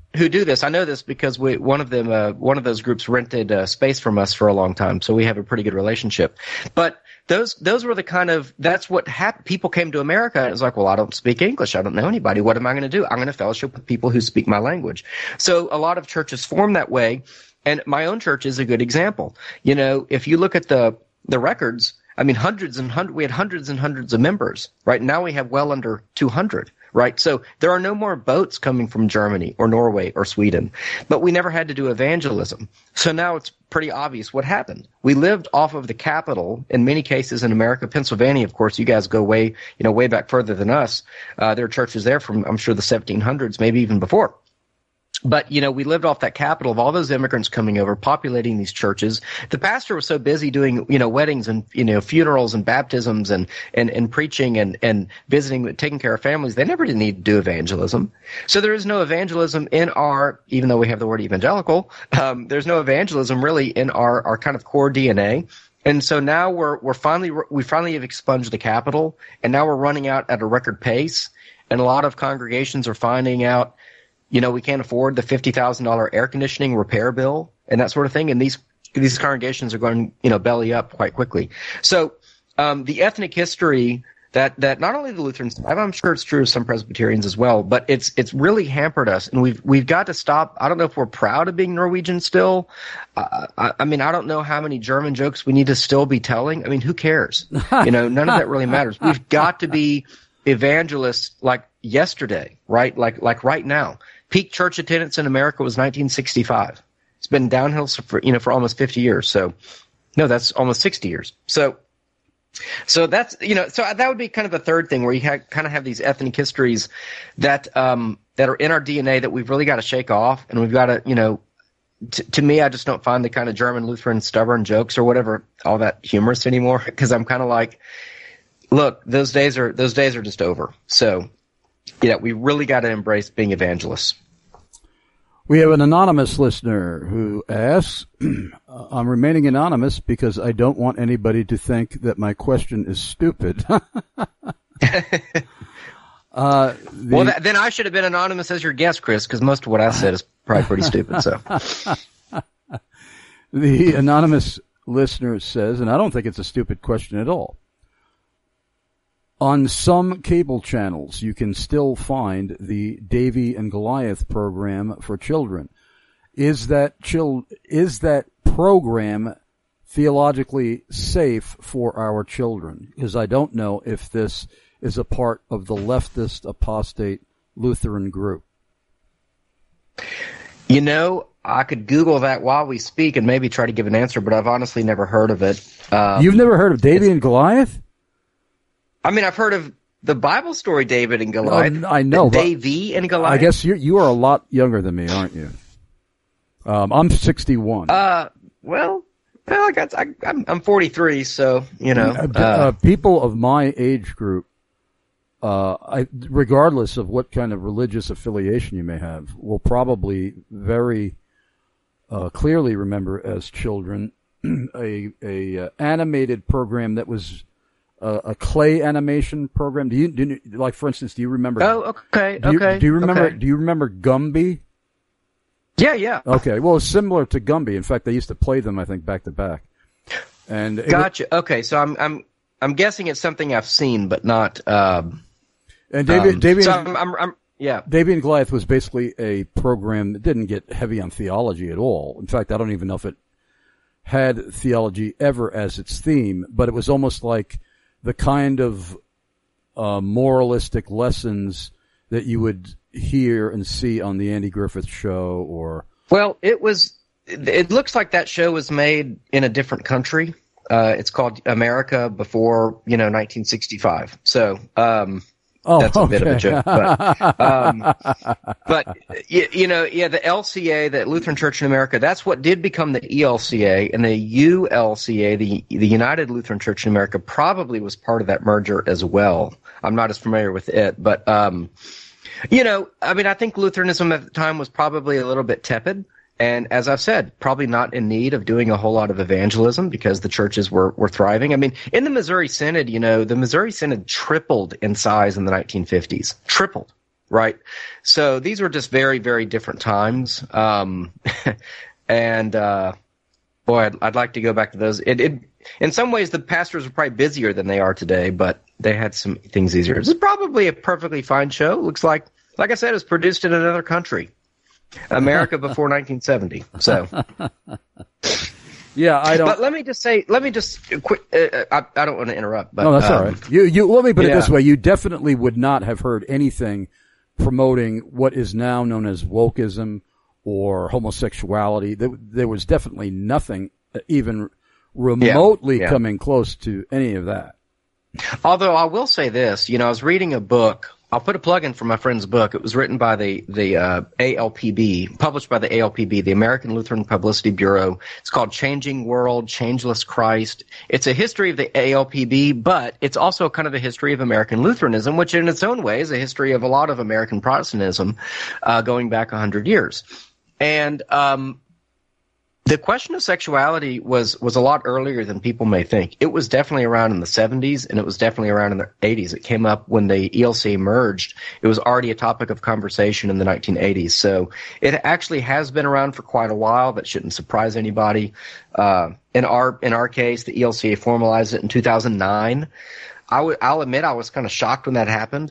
who do this. I know this because one of those groups rented space from us for a long time, so we have a pretty good relationship. But those were the kind of, that's what happened. People came to America and it was like, well, I don't speak English. I don't know anybody. What am I going to do? I'm going to fellowship with people who speak my language. So a lot of churches form that way. And my own church is a good example. You know, if you look at the records, I mean, we had hundreds and hundreds of members. Right now we have well under 200. Right. So there are no more boats coming from Germany or Norway or Sweden, but we never had to do evangelism. So now it's pretty obvious what happened. We lived off of the capital in many cases in America. Pennsylvania, of course, you guys go way back further than us. There are churches there from, I'm sure, the 1700s, maybe even before. But, you know, we lived off that capital of all those immigrants coming over, populating these churches. The pastor was so busy doing, you know, weddings and, you know, funerals and baptisms and preaching and visiting, taking care of families. They never did need to do evangelism. So there is no evangelism in our, even though we have the word evangelical, there's no evangelism really in our kind of core DNA. And so now we finally have expunged the capital, and now we're running out at a record pace. And a lot of congregations are finding out, you know, we can't afford the $50,000 air conditioning repair bill and that sort of thing. And these congregations are going, you know, belly up quite quickly. So the ethnic history that not only the Lutherans, I'm sure it's true of some Presbyterians as well, but it's really hampered us. And we've got to stop. I don't know if we're proud of being Norwegian still. I mean, I don't know how many German jokes we need to still be telling. I mean, who cares? You know, none of that really matters. We've got to be evangelists like yesterday, right? Like right now. Peak church attendance in America was 1965. It's been downhill for almost 50 years. So, no, that's almost 60 years. So that's, you know, so that would be kind of a third thing where you kind of have these ethnic histories that are in our DNA that we've really got to shake off, and we've got to, you know, to me, I just don't find the kind of German Lutheran stubborn jokes or whatever all that humorous anymore, because I'm kind of like, look, those days are just over. So, yeah, we really got to embrace being evangelists. We have an anonymous listener who asks, I'm remaining anonymous because I don't want anybody to think that my question is stupid. Then I should have been anonymous as your guest, Chris, because most of what I said is probably pretty stupid. So, the anonymous listener says, and I don't think it's a stupid question at all, on some cable channels, you can still find the Davy and Goliath program for children. Is that program theologically safe for our children? Because I don't know if this is a part of the leftist apostate Lutheran group. You know, I could Google that while we speak and maybe try to give an answer, but I've honestly never heard of it. You've never heard of Davy and Goliath? I mean, I've heard of the Bible story David and Goliath. I know. Davy and Goliath. I guess you are a lot younger than me, aren't you? I'm 61. Well, I'm 43, so, you know. People of my age group, regardless of what kind of religious affiliation you may have, will probably very clearly remember as children a animated program that was a clay animation program. Do you like, for instance, do you remember? Oh, okay. Do you remember? Okay. Do you remember Gumby? Yeah. Okay. Well, it's similar to Gumby. In fact, they used to play them, I think, back to back. And gotcha. Okay, so I'm guessing it's something I've seen, but not. And Davy. So yeah. Davy and Goliath was basically a program that didn't get heavy on theology at all. In fact, I don't even know if it had theology ever as its theme, but it was almost like the kind of moralistic lessons that you would hear and see on the Andy Griffith Show, or... Well, it looks like that show was made in a different country. It's called America before, 1965. So, that's a bit of a joke. But the LCA, the Lutheran Church in America, that's what did become the ELCA, and the ULCA, the United Lutheran Church in America, probably was part of that merger as well. I'm not as familiar with it, but, I think Lutheranism at the time was probably a little bit tepid. And as I've said, probably not in need of doing a whole lot of evangelism because the churches were thriving. I mean, in the Missouri Synod, the Missouri Synod tripled in size in the 1950s. Tripled. right? So these were just very, very different times. And boy, I'd like to go back to those. In some ways, the pastors were probably busier than they are today, but they had some things easier. This is probably a perfectly fine show. Looks like I said, it was produced in another country, America before 1970. So, yeah, I don't. But let me just quick. I don't want to interrupt, but no, that's all right. You let me put it this way: you definitely would not have heard anything promoting what is now known as wokeism or homosexuality. There was definitely nothing even remotely coming close to any of that. Although I will say this, I was reading a book. I'll put a plug in for my friend's book. It was written by the ALPB, published by the ALPB, the American Lutheran Publicity Bureau. It's called Changing World, Changeless Christ. It's a history of the ALPB, but it's also kind of a history of American Lutheranism, which in its own way is a history of a lot of American Protestantism going back 100 years. And the question of sexuality was a lot earlier than people may think. It was definitely around in the 70s, and it was definitely around in the 80s. It came up when the ELCA merged. It was already a topic of conversation in the 1980s. So it actually has been around for quite a while. That shouldn't surprise anybody. In our case, the ELCA formalized it in 2009. I'll admit I was kind of shocked when that happened.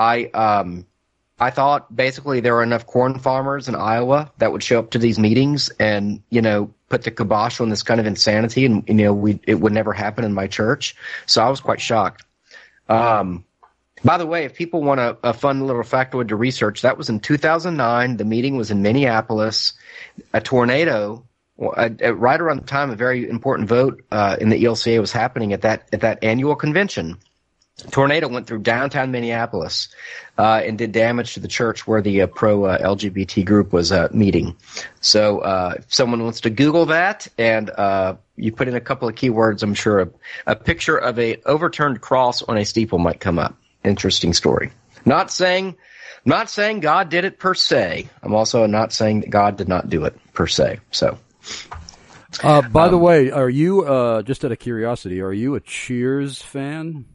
I thought basically there were enough corn farmers in Iowa that would show up to these meetings and, put the kibosh on this kind of insanity, and, it would never happen in my church. So I was quite shocked. By the way, if people want a fun little factoid to research, that was in 2009. The meeting was in Minneapolis. A tornado, right around the time a very important vote in the ELCA was happening at that annual convention. Tornado went through downtown Minneapolis and did damage to the church where the pro-LGBT group was meeting. So if someone wants to Google that and you put in a couple of keywords, I'm sure a picture of a overturned cross on a steeple might come up. Interesting story. Not saying God did it per se. I'm also not saying that God did not do it per se. So. By the way, are you just out of curiosity? Are you a Cheers fan?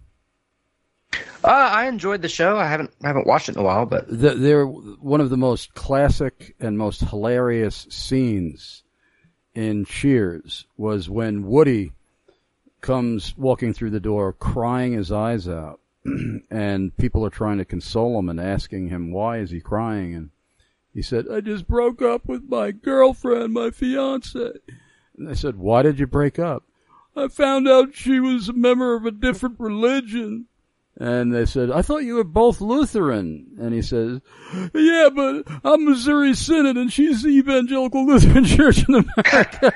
I enjoyed the show. I haven't watched it in a while, but they're one of the most classic and most hilarious scenes in Cheers was when Woody comes walking through the door crying his eyes out, and people are trying to console him and asking him why is he crying, and he said, "I just broke up with my girlfriend, my fiance." And they said, "Why did you break up?" "I found out she was a member of a different religion." And they said, "I thought you were both Lutheran." And he says, "Yeah, but I'm Missouri Synod and she's the Evangelical Lutheran Church in America."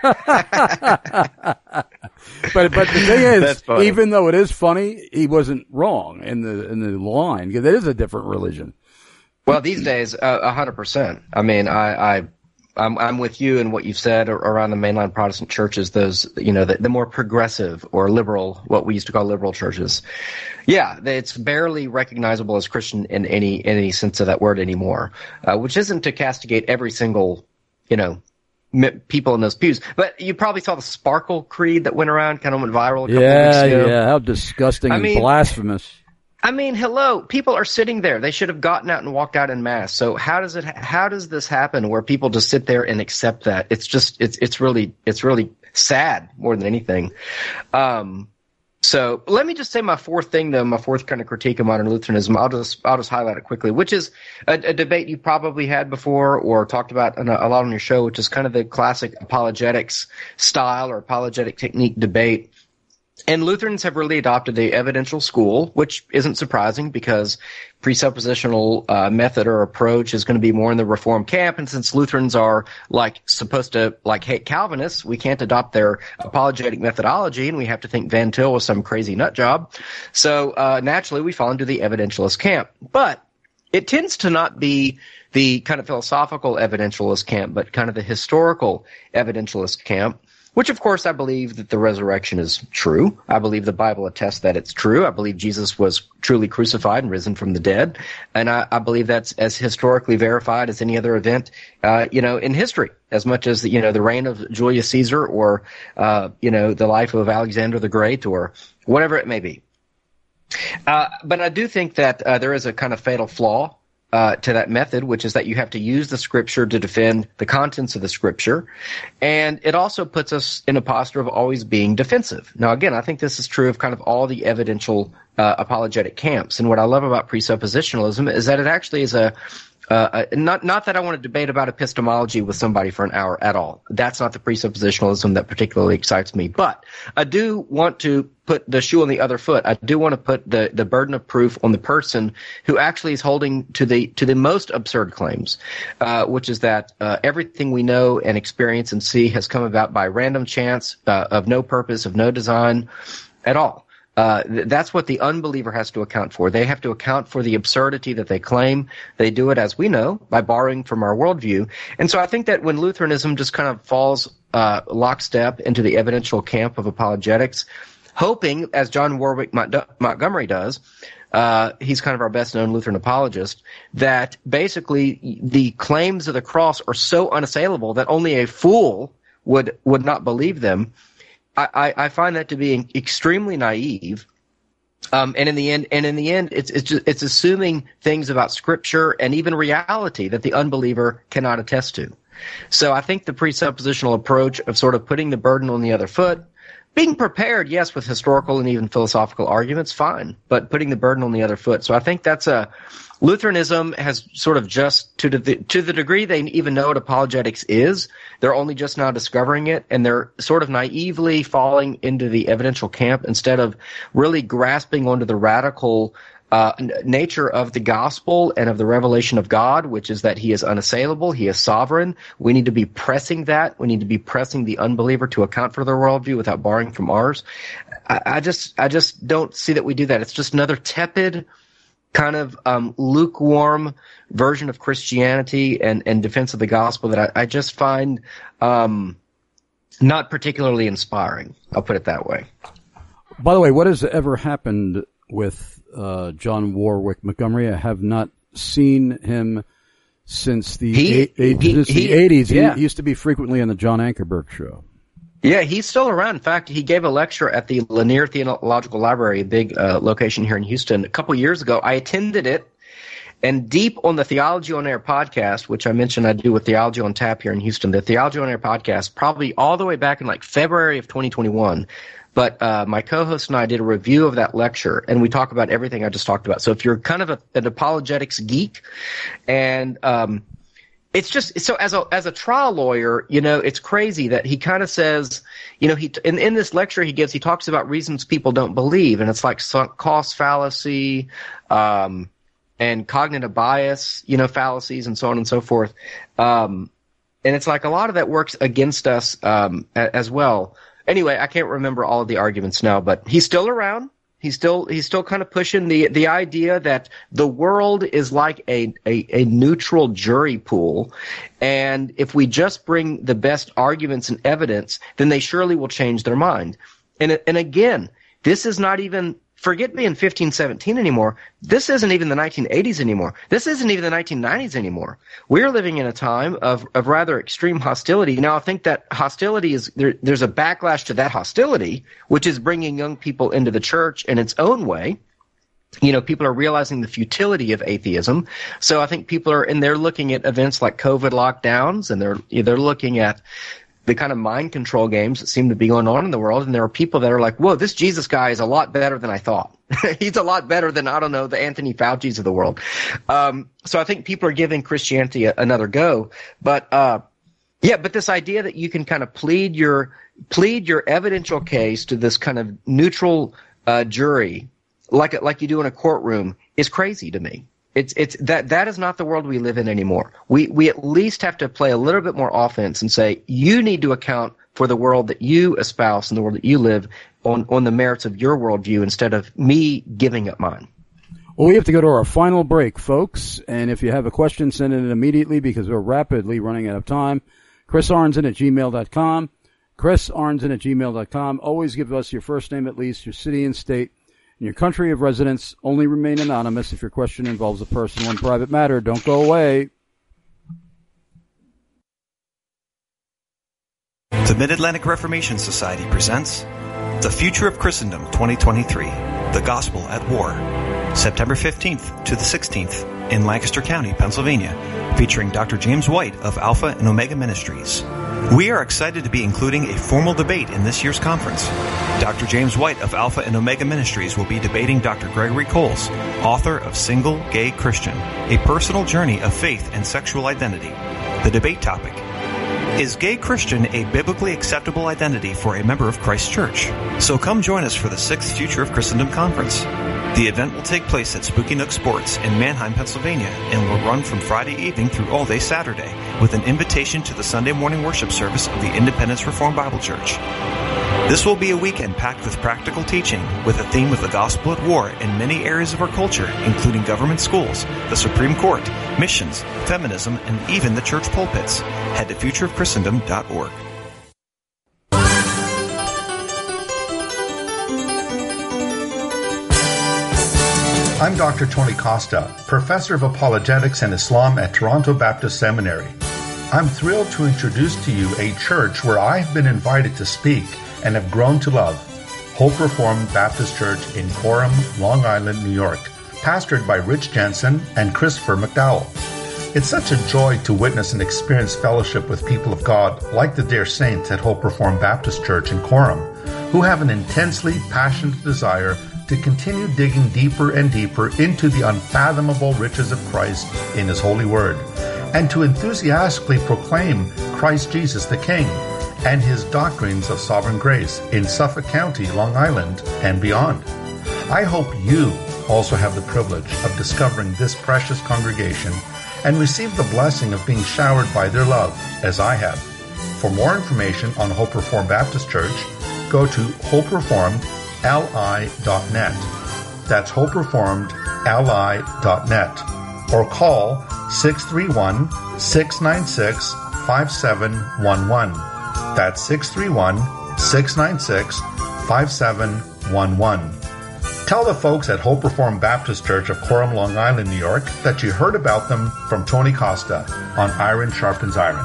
But the thing is, even though it is funny, he wasn't wrong in the line, because it is a different religion. Well, these days, 100%. I mean, I'm with you in what you've said around the mainline Protestant churches, those, the more progressive or liberal, what we used to call liberal churches. Yeah, it's barely recognizable as Christian in any sense of that word anymore, which isn't to castigate every single, people in those pews. But you probably saw the Sparkle Creed that went around, kind of went viral a couple of weeks ago. Yeah, how disgusting and blasphemous. I mean, hello, people are sitting there. They should have gotten out and walked out en masse. So how does this happen where people just sit there and accept that? It's really sad more than anything. So let me just say my fourth thing, though, my fourth kind of critique of modern Lutheranism. I'll just highlight it quickly, which is a debate you probably had before or talked about a lot on your show, which is kind of the classic apologetics style or apologetic technique debate. And Lutherans have really adopted the evidential school, which isn't surprising because presuppositional method or approach is going to be more in the Reformed camp. And since Lutherans are supposed to hate Calvinists, we can't adopt their apologetic methodology, and we have to think Van Til was some crazy nut job. So naturally, we fall into the evidentialist camp. But it tends to not be the kind of philosophical evidentialist camp, but kind of the historical evidentialist camp. Which, of course, I believe that the resurrection is true. I believe the Bible attests that it's true. I believe Jesus was truly crucified and risen from the dead. And I believe that's as historically verified as any other event, in history, as much as, the reign of Julius Caesar or, the life of Alexander the Great or whatever it may be. But I do think that there is a kind of fatal flaw to that method, which is that you have to use the Scripture to defend the contents of the Scripture. And it also puts us in a posture of always being defensive. Now, again, I think this is true of kind of all the evidential apologetic camps. And what I love about presuppositionalism is that it actually is not that I want to debate about epistemology with somebody for an hour at all. That's not the presuppositionalism that particularly excites me. But I do want to put the shoe on the other foot. I do want to put the burden of proof on the person who actually is holding to the most absurd claims, which is that everything we know and experience and see has come about by random chance, of no purpose, of no design at all. That's what the unbeliever has to account for. They have to account for the absurdity that they claim. They do it, as we know, by borrowing from our worldview. And so I think that when Lutheranism just kind of falls lockstep into the evidential camp of apologetics, hoping, as John Warwick Montgomery does, he's kind of our best-known Lutheran apologist, that basically the claims of the cross are so unassailable that only a fool would not believe them. I find that to be extremely naive, and in the end, it's assuming things about Scripture and even reality that the unbeliever cannot attest to. So I think the presuppositional approach of sort of putting the burden on the other foot, being prepared, yes, with historical and even philosophical arguments, fine, but putting the burden on the other foot. So I think that's Lutheranism has sort of just, to the degree they even know what apologetics is, they're only just now discovering it, and they're sort of naively falling into the evidential camp instead of really grasping onto the radical nature of the gospel and of the revelation of God, which is that he is unassailable, he is sovereign. We need to be pressing that. We need to be pressing the unbeliever to account for their worldview without borrowing from ours. I just don't see that we do that. It's just another tepid, kind of lukewarm version of Christianity and defense of the gospel that I just find not particularly inspiring. I'll put it that way. By the way, what has ever happened with John Warwick Montgomery? I have not seen him since the 80s. Yeah. He used to be frequently on the John Ankerberg show. Yeah, he's still around. In fact, he gave a lecture at the Lanier Theological Library, a big location here in Houston, a couple years ago. I attended it, and deep on the Theology on Air podcast, which I mentioned I do with Theology on Tap here in Houston, the Theology on Air podcast, probably all the way back in like February of 2021. But my co-host and I did a review of that lecture, and we talk about everything I just talked about. So if you're kind of an apologetics geek, and it's just so as a trial lawyer, it's crazy that he kind of says, in this lecture he gives, he talks about reasons people don't believe, and it's like sunk cost fallacy, and cognitive bias, fallacies, and so on and so forth. And it's like a lot of that works against us as well. Anyway, I can't remember all of the arguments now, but he's still around. He's still kind of pushing the idea that the world is like a neutral jury pool, and if we just bring the best arguments and evidence, then they surely will change their mind. And again, this is not even, forget me in 1517 anymore. This isn't even the 1980s anymore. This isn't even the 1990s anymore. We're living in a time of rather extreme hostility. Now, I think that hostility is there's a backlash to that hostility, which is bringing young people into the church in its own way. People are realizing the futility of atheism. So I think people are, and they're looking at events like COVID lockdowns, and they're looking at the kind of mind control games that seem to be going on in the world, and there are people that are like, whoa, this Jesus guy is a lot better than I thought. He's a lot better than, I don't know, the Anthony Fauci's of the world. So I think people are giving Christianity another go. But but this idea that you can kind of plead your evidential case to this kind of neutral jury, like you do in a courtroom, is crazy to me. It's that is not the world we live in anymore. We at least have to play a little bit more offense and say, you need to account for the world that you espouse and the world that you live on the merits of your worldview instead of me giving up mine. Well, we have to go to our final break, folks. And if you have a question, send it in immediately because we're rapidly running out of time. ChrisArnzen@gmail.com. ChrisArnzen@gmail.com. Always give us your first name at least, your city and state, and your country of residence. Only remain anonymous if your question involves a personal and private matter. Don't go away. The Mid-Atlantic Reformation Society presents The Future of Christendom 2023, The Gospel at War, September 15th to the 16th in Lancaster County, Pennsylvania, featuring Dr. James White of Alpha and Omega Ministries. We are excited to be including a formal debate in this year's conference. Dr. James White of Alpha and Omega Ministries will be debating Dr. Gregory Coles, author of Single Gay Christian, A Personal Journey of Faith and Sexual Identity. The debate topic: is gay Christian a biblically acceptable identity for a member of Christ's Church? So come join us for the 6th Future of Christendom Conference. The event will take place at Spooky Nook Sports in Manheim, Pennsylvania, and will run from Friday evening through all day Saturday, with an invitation to the Sunday morning worship service of the Independence Reformed Bible Church. This will be a weekend packed with practical teaching, with a theme of the gospel at war in many areas of our culture, including government schools, the Supreme Court, missions, feminism, and even the church pulpits. Head to futureofchristendom.org. I'm Dr. Tony Costa, Professor of Apologetics and Islam at Toronto Baptist Seminary. I'm thrilled to introduce to you a church where I have been invited to speak and have grown to love, Hope Reformed Baptist Church in Coram, Long Island, New York, pastored by Rich Jensen and Christopher McDowell. It's such a joy to witness and experience fellowship with people of God like the dear saints at Hope Reformed Baptist Church in Coram, who have an intensely passionate desire to continue digging deeper and deeper into the unfathomable riches of Christ in His holy word, and to enthusiastically proclaim Christ Jesus the King and His doctrines of sovereign grace in Suffolk County, Long Island, and beyond. I hope you also have the privilege of discovering this precious congregation and receive the blessing of being showered by their love, as I have. For more information on Hope Reformed Baptist Church, go to hopereformedli.net. That's hopereformedli.net. Or call 631-696-5711. That's 631-696-5711. Tell the folks at Hope Reformed Baptist Church of Coram, Long Island, New York, that you heard about them from Tony Costa on Iron Sharpens Iron.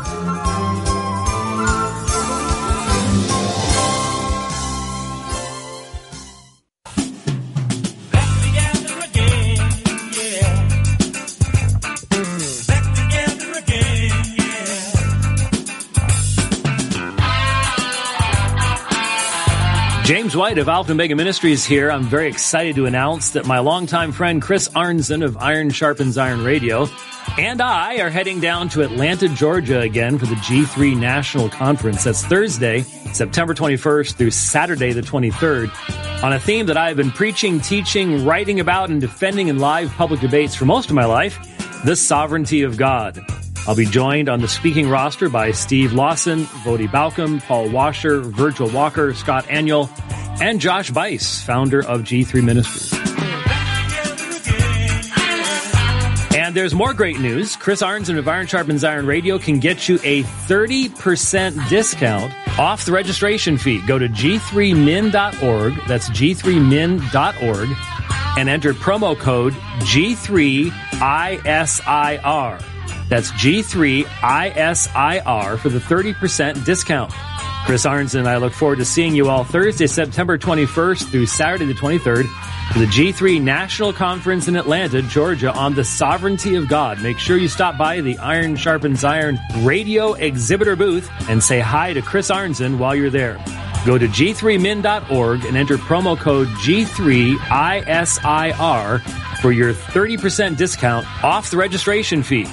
James White of Alpha and Omega Ministries here. I'm very excited to announce that my longtime friend Chris Arnzen of Iron Sharpens Iron Radio and I are heading down to Atlanta, Georgia again for the G3 National Conference. That's Thursday, September 21st through Saturday the 23rd, on a theme that I've been preaching, teaching, writing about, and defending in live public debates for most of my life, the sovereignty of God. I'll be joined on the speaking roster by Steve Lawson, Vodi Balcom, Paul Washer, Virgil Walker, Scott Aniol, and Josh Bice, founder of G3 Ministries. And there's more great news. Chris Arnzen of Iron Sharpens Iron Radio can get you a 30% discount off the registration fee. Go to g3min.org. That's g3min.org. And enter promo code G3ISIR. That's G3ISIR for the 30% discount. Chris Arnzen and I look forward to seeing you all Thursday, September 21st through Saturday the 23rd for the G3 National Conference in Atlanta, Georgia on the sovereignty of God. Make sure you stop by the Iron Sharpens Iron radio exhibitor booth and say hi to Chris Arnzen while you're there. Go to g3min.org and enter promo code G3ISIR for your 30% discount off the registration fee.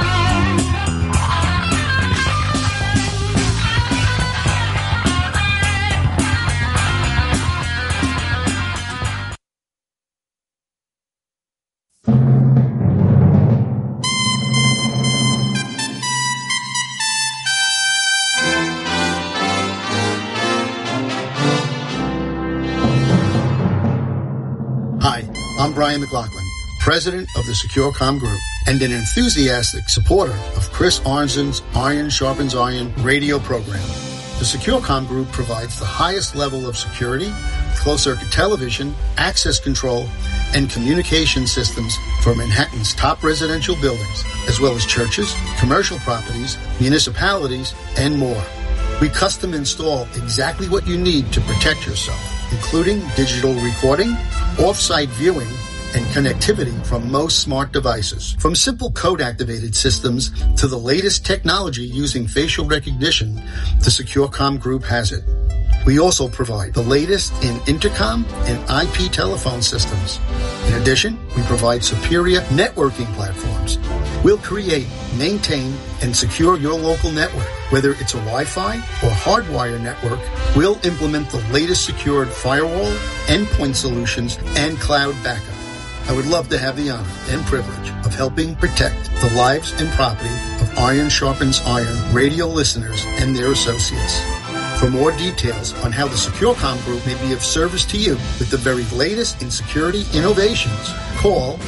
I'm Brian McLaughlin, president of the SecureCom Group and an enthusiastic supporter of Chris Arnzen's Iron Sharpens Iron radio program. The SecureCom Group provides the highest level of security, closed-circuit television, access control, and communication systems for Manhattan's top residential buildings, as well as churches, commercial properties, municipalities, and more. We custom install exactly what you need to protect yourself, including digital recording, off-site viewing, and connectivity from most smart devices. From simple code-activated systems to the latest technology using facial recognition, the SecureCom Group has it. We also provide the latest in intercom and IP telephone systems. In addition, we provide superior networking platforms. We'll create, maintain, and secure your local network. Whether it's a Wi-Fi or hardwire network, we'll implement the latest secured firewall, endpoint solutions, and cloud backup. I would love to have the honor and privilege of helping protect the lives and property of Iron Sharpens Iron radio listeners and their associates. For more details on how the SecureCom Group may be of service to you with the very latest in security innovations, call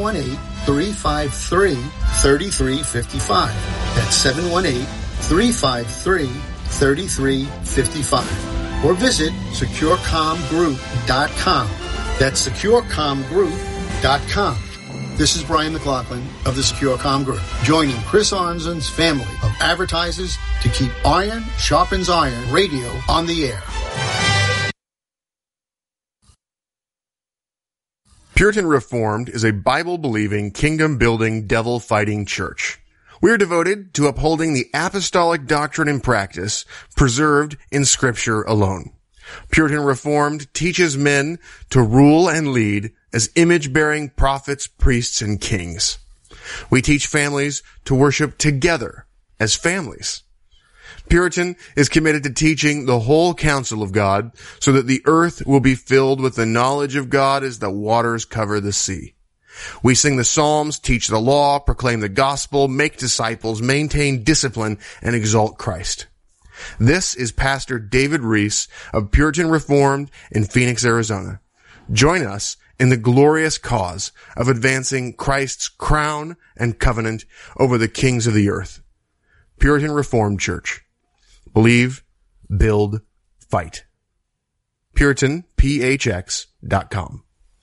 718-353-3355. That's 718-353-3355. Or visit SecureComGroup.com. That's SecureComGroup.com. This is Brian McLaughlin of the SecureCom Group, joining Chris Arnzen's family of advertisers to keep Iron Sharpens Iron radio on the air. Puritan Reformed is a Bible-believing, kingdom-building, devil-fighting church. We are devoted to upholding the apostolic doctrine and practice preserved in Scripture alone. Puritan Reformed teaches men to rule and lead as image-bearing prophets, priests, and kings. We teach families to worship together as families. Puritan is committed to teaching the whole counsel of God so that the earth will be filled with the knowledge of God as the waters cover the sea. We sing the Psalms, teach the law, proclaim the gospel, make disciples, maintain discipline, and exalt Christ. This is Pastor David Reese of Puritan Reformed in Phoenix, Arizona. Join us in the glorious cause of advancing Christ's crown and covenant over the kings of the earth. Puritan Reformed Church. Believe, build, fight. PuritanPHX.com.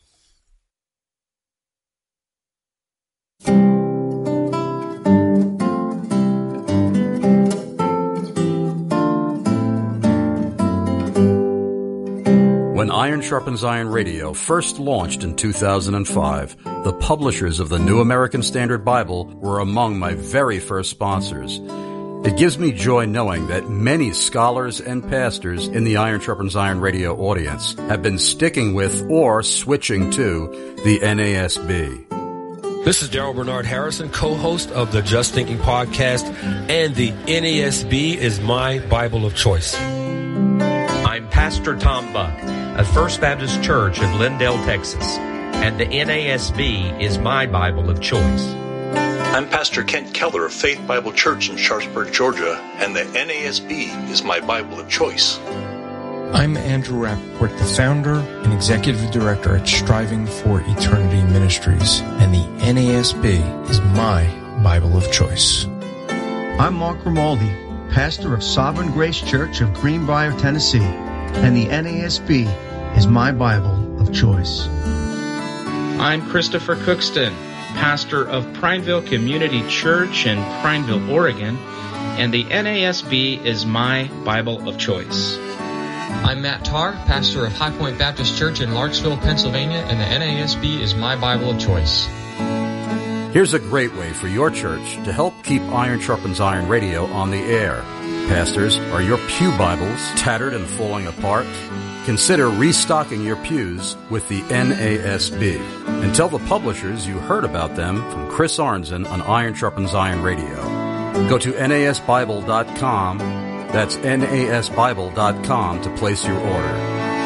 When Iron Sharpens Iron Radio first launched in 2005, the publishers of the New American Standard Bible were among my very first sponsors. It gives me joy knowing that many scholars and pastors in the Iron Sharpens Iron Radio audience have been sticking with or switching to the NASB. This is Daryl Bernard Harrison, co-host of the Just Thinking podcast, and the NASB is my Bible of choice. I'm Pastor Tom Buck of First Baptist Church in Lindale, Texas, and the NASB is my Bible of choice. I'm Pastor Kent Keller of Faith Bible Church in Sharpsburg, Georgia, and the NASB is my Bible of choice. I'm Andrew Rappaport, the founder and executive director at Striving for Eternity Ministries, and the NASB is my Bible of choice. I'm Mark Grimaldi, pastor of Sovereign Grace Church of Greenbrier, Tennessee, and the NASB is my Bible of choice. I'm Christopher Cookston, pastor of Prineville Community Church in Prineville, Oregon, and the NASB is my Bible of choice. I'm Matt Tarr, pastor of High Point Baptist Church in Larksville, Pennsylvania, and the NASB is my Bible of choice. Here's a great way for your church to help keep Iron Sharpens Iron Radio on the air. Pastors, are your pew Bibles tattered and falling apart? Consider restocking your pews with the NASB. And tell the publishers you heard about them from Chris Arnzen on Iron Sharpens Iron Radio. Go to NASBible.com. That's NASBible.com to place your order.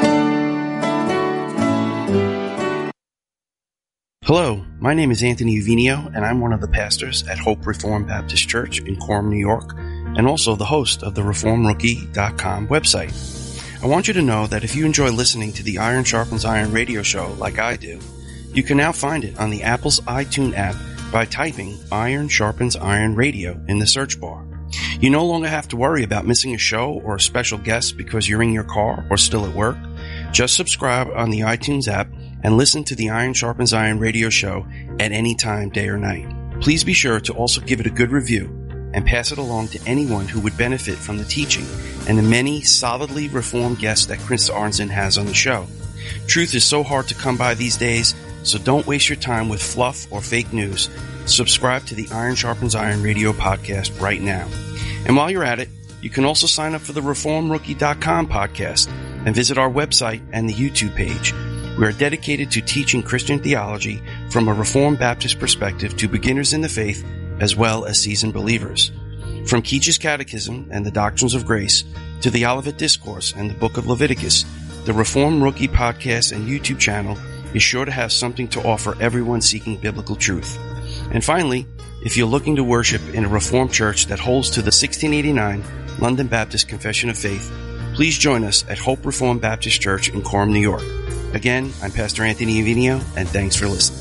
Hello, my name is Anthony Uvinio, and I'm one of the pastors at Hope Reformed Baptist Church in Coram, New York, and also the host of the ReformRookie.com website. I want you to know that if you enjoy listening to the Iron Sharpens Iron radio show like I do, you can now find it on the Apple's iTunes app by typing Iron Sharpens Iron Radio in the search bar. You no longer have to worry about missing a show or a special guest because you're in your car or still at work. Just subscribe on the iTunes app and listen to the Iron Sharpens Iron radio show at any time, day or night. Please be sure to also give it a good review and pass it along to anyone who would benefit from the teaching and the many solidly reformed guests that Chris Arnzen has on the show. Truth is so hard to come by these days, So don't waste your time with fluff or fake news. Subscribe to the Iron Sharpens Iron radio podcast right now. And while you're at it, you can also sign up for the ReformRookie.com podcast and visit our website and the YouTube page. We are dedicated to teaching Christian theology from a Reformed Baptist perspective to beginners in the faith as well as seasoned believers. From Keach's Catechism and the Doctrines of Grace to the Olivet Discourse and the Book of Leviticus, the Reform Rookie podcast and YouTube channel is sure to have something to offer everyone seeking biblical truth. And finally, if you're looking to worship in a Reformed church that holds to the 1689 London Baptist Confession of Faith, please join us at Hope Reformed Baptist Church in Coram, New York. Again, I'm Pastor Anthony Uvinio, and thanks for listening.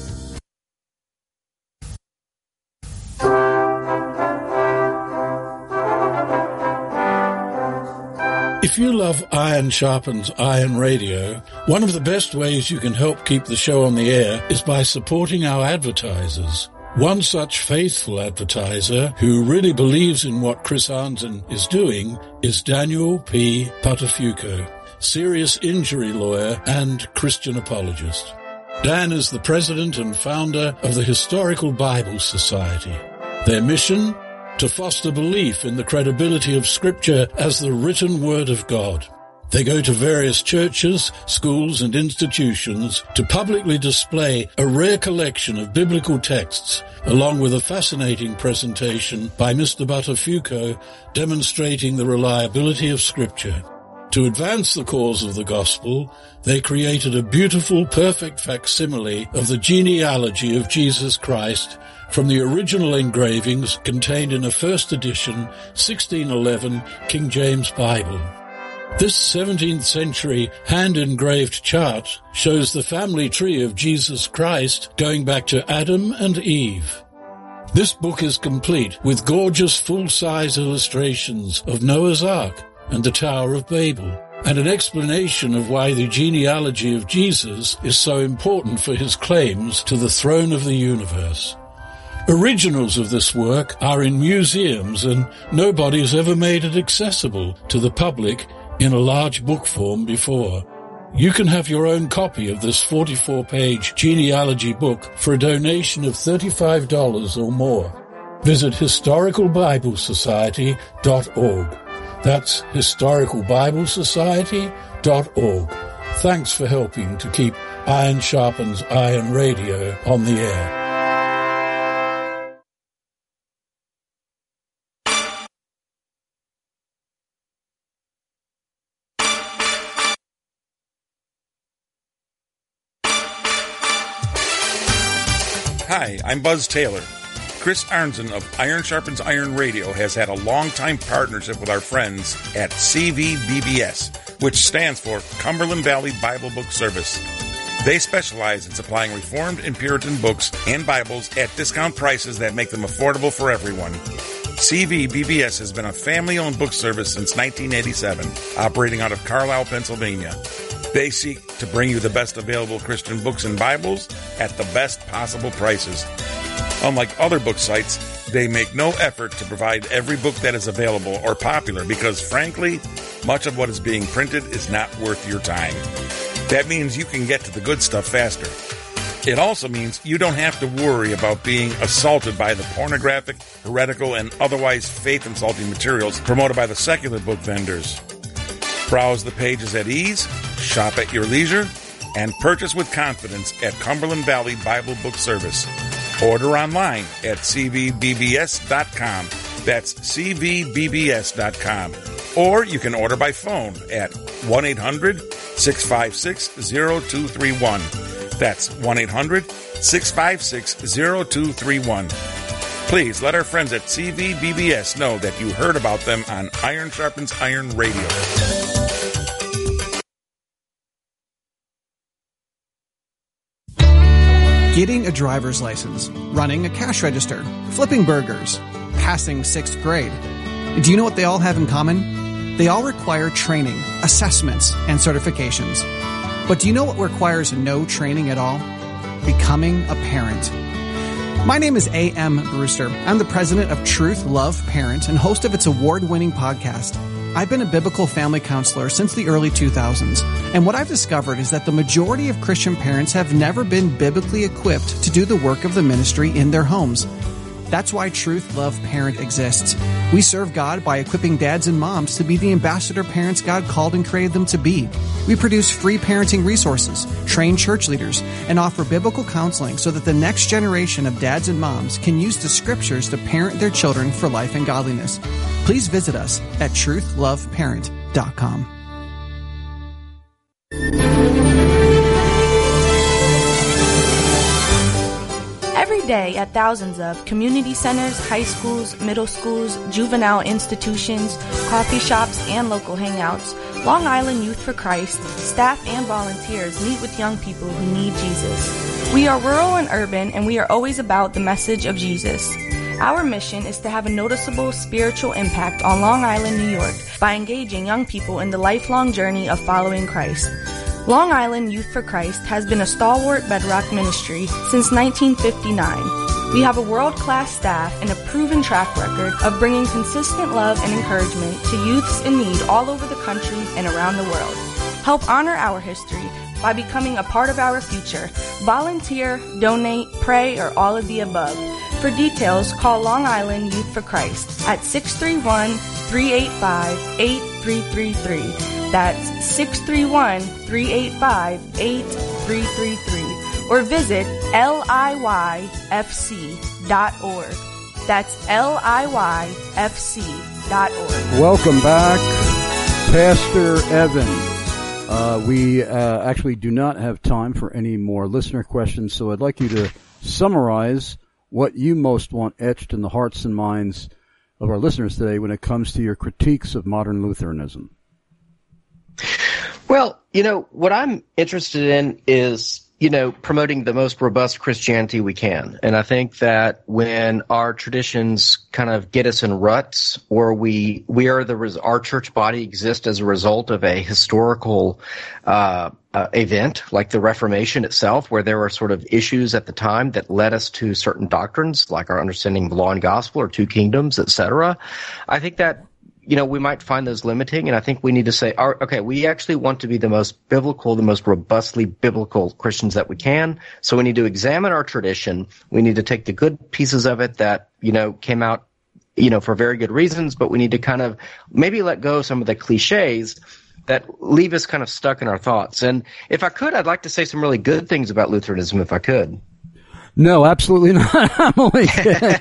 If you love Iron Sharpens Iron Radio, one of the best ways you can help keep the show on the air is by supporting our advertisers. One such faithful advertiser who really believes in what Chris Arnzen is doing is Daniel P. Patafuco, serious injury lawyer and Christian apologist. Dan is the president and founder of the Historical Bible Society. Their mission? To foster belief in the credibility of Scripture as the written Word of God. They go to various churches, schools, and institutions to publicly display a rare collection of biblical texts, along with a fascinating presentation by Mr. Buttafuoco demonstrating the reliability of Scripture. To advance the cause of the gospel, they created a beautiful, perfect facsimile of the genealogy of Jesus Christ from the original engravings contained in a first edition 1611 King James Bible. This 17th century hand-engraved chart shows the family tree of Jesus Christ going back to Adam and Eve. This book is complete with gorgeous full-size illustrations of Noah's Ark and the Tower of Babel, and an explanation of why the genealogy of Jesus is so important for his claims to the throne of the universe. Originals of this work are in museums, and nobody has ever made it accessible to the public in a large book form before. You can have your own copy of this 44-page genealogy book for a donation of $35 or more. Visit historicalbiblesociety.org. That's historicalbiblesociety.org. Thanks for helping to keep Iron Sharpens Iron Radio on the air. Hi, I'm Buzz Taylor. Chris Arnzen of Iron Sharpens Iron Radio has had a long-time partnership with our friends at CVBBS, which stands for Cumberland Valley Bible Book Service. They specialize in supplying Reformed and Puritan books and Bibles at discount prices that make them affordable for everyone. CVBBS has been a family-owned book service since 1987, operating out of Carlisle, Pennsylvania. They seek to bring you the best available Christian books and Bibles at the best possible prices. Unlike other book sites, they make no effort to provide every book that is available or popular because, frankly, much of what is being printed is not worth your time. That means you can get to the good stuff faster. It also means you don't have to worry about being assaulted by the pornographic, heretical, and otherwise faith-insulting materials promoted by the secular book vendors. Browse the pages at ease, shop at your leisure, and purchase with confidence at Cumberland Valley Bible Book Service. Order online at cvbbs.com. That's cvbbs.com. Or you can order by phone at 1-800-656-0231. That's 1-800-656-0231. Please let our friends at CVBBS know that you heard about them on Iron Sharpens Iron Radio. Getting a driver's license, running a cash register, flipping burgers, passing 6th grade. Do you know what they all have in common? They all require training, assessments, and certifications. But do you know what requires no training at all? Becoming a parent. My name is A.M. Brewster. I'm the president of Truth Love Parent and host of its award-winning podcast. I've been a biblical family counselor since the early 2000s, and what I've discovered is that the majority of Christian parents have never been biblically equipped to do the work of the ministry in their homes. That's why Truth Love Parent exists. We serve God by equipping dads and moms to be the ambassador parents God called and created them to be. We produce free parenting resources, train church leaders, and offer biblical counseling so that the next generation of dads and moms can use the scriptures to parent their children for life and godliness. Please visit us at truthloveparent.com. Every day at thousands of community centers, high schools, middle schools, juvenile institutions, coffee shops, and local hangouts, Long Island Youth for Christ, staff and volunteers meet with young people who need Jesus. We are rural and urban, and we are always about the message of Jesus. Our mission is to have a noticeable spiritual impact on Long Island, New York, by engaging young people in the lifelong journey of following Christ. Long Island Youth for Christ has been a stalwart bedrock ministry since 1959. We have a world-class staff and a proven track record of bringing consistent love and encouragement to youths in need all over the country and around the world. Help honor our history by becoming a part of our future. Volunteer, donate, pray, or all of the above. For details, call Long Island Youth for Christ at 631-385-8333. That's 631-385-8333. Or visit LIYFC.org. That's LIYFC.org. Welcome back, Pastor Evan. We actually do not have time for any more listener questions, so I'd like you to summarize what you most want etched in the hearts and minds of our listeners today when it comes to your critiques of modern Lutheranism. Well, what I'm interested in is, promoting the most robust Christianity we can. And I think that when our traditions kind of get us in ruts, or our church body exists as a result of a historical event like the Reformation itself, where there were sort of issues at the time that led us to certain doctrines, like our understanding of the law and gospel or two kingdoms, etc. I think that we might find those limiting, and I think we need to say, okay, we actually want to be the most biblical, the most robustly biblical Christians that we can. So we need to examine our tradition. We need to take the good pieces of it that, came out, for very good reasons, but we need to kind of maybe let go of some of the cliches that leave us kind of stuck in our thoughts. And if I could, I'd like to say some really good things about Lutheranism, if I could. No, absolutely not. I'm only kidding.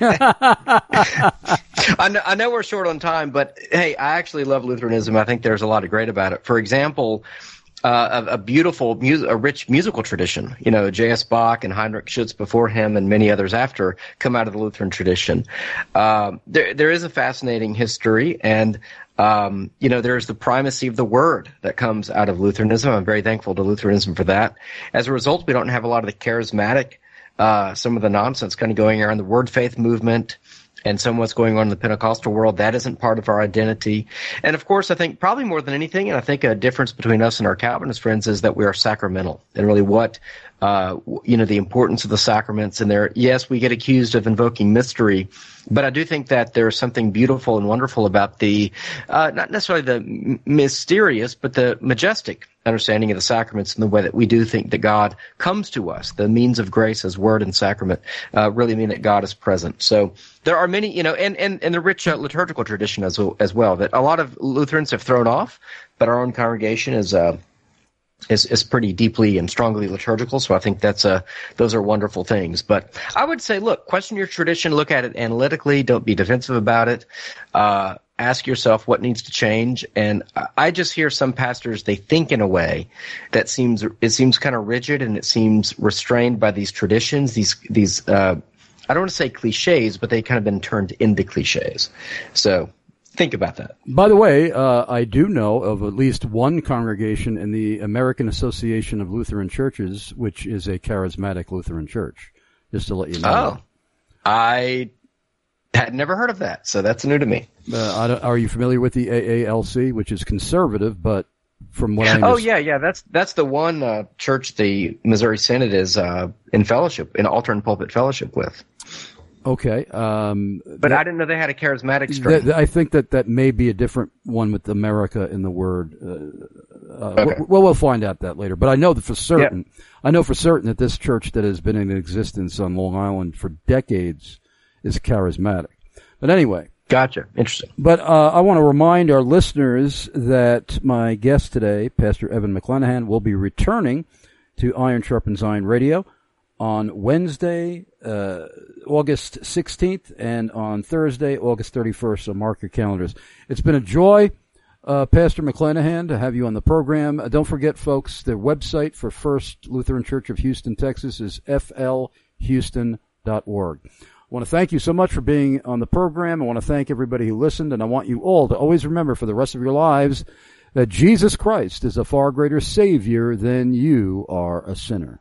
I know we're short on time, but hey, I actually love Lutheranism. I think there's a lot of great about it. For example, a rich musical tradition. J.S. Bach and Heinrich Schütz before him and many others after come out of the Lutheran tradition. There is a fascinating history, and there's the primacy of the word that comes out of Lutheranism. I'm very thankful to Lutheranism for that. As a result, we don't have a lot of the charismatic some of the nonsense kind of going around the word faith movement and some of what's going on in the Pentecostal world. That isn't part of our identity. And of course, I think probably more than anything, and I think a difference between us and our Calvinist friends is that we are sacramental, and really what, the importance of the sacraments. And yes, we get accused of invoking mystery, but I do think that there's something beautiful and wonderful about the, not necessarily the mysterious, but the majestic understanding of the sacraments and the way that we do think that God comes to us. The means of grace as word and sacrament really mean that God is present. So there are many, and the rich liturgical tradition as well that a lot of Lutherans have thrown off, but our own congregation is pretty deeply and strongly liturgical. So I think those are wonderful things. But I would say, look, question your tradition, look at it analytically, don't be defensive about it. Ask yourself what needs to change. And I just hear some pastors, they think in a way that seems kind of rigid, and it seems restrained by these traditions, these I don't want to say cliches, but they kind of been turned into cliches. So think about that. By the way, I do know of at least one congregation in the American Association of Lutheran Churches, which is a charismatic Lutheran church, just to let you know. Oh, I had never heard of that, so that's new to me. Are you familiar with the AALC, which is conservative, but from what I understand... Oh, yeah, that's the one church the Missouri Synod is in fellowship, in altar and pulpit fellowship with. Okay. But I didn't know they had a charismatic strain. I think that may be a different one with America in the word. Okay. We'll find out that later. But I know that for certain. Yeah. I know for certain that this church that has been in existence on Long Island for decades is charismatic. But anyway. Gotcha. Interesting. But I want to remind our listeners that my guest today, Pastor Evan McClanahan, will be returning to Iron Sharpens Iron Radio on Wednesday, August 16th, and on Thursday, August 31st. So mark your calendars. It's been a joy, Pastor McClanahan, to have you on the program. Don't forget, folks, the website for First Lutheran Church of Houston, Texas is flhouston.org. I want to thank you so much for being on the program. I want to thank everybody who listened, and I want you all to always remember for the rest of your lives that Jesus Christ is a far greater Savior than you are a sinner.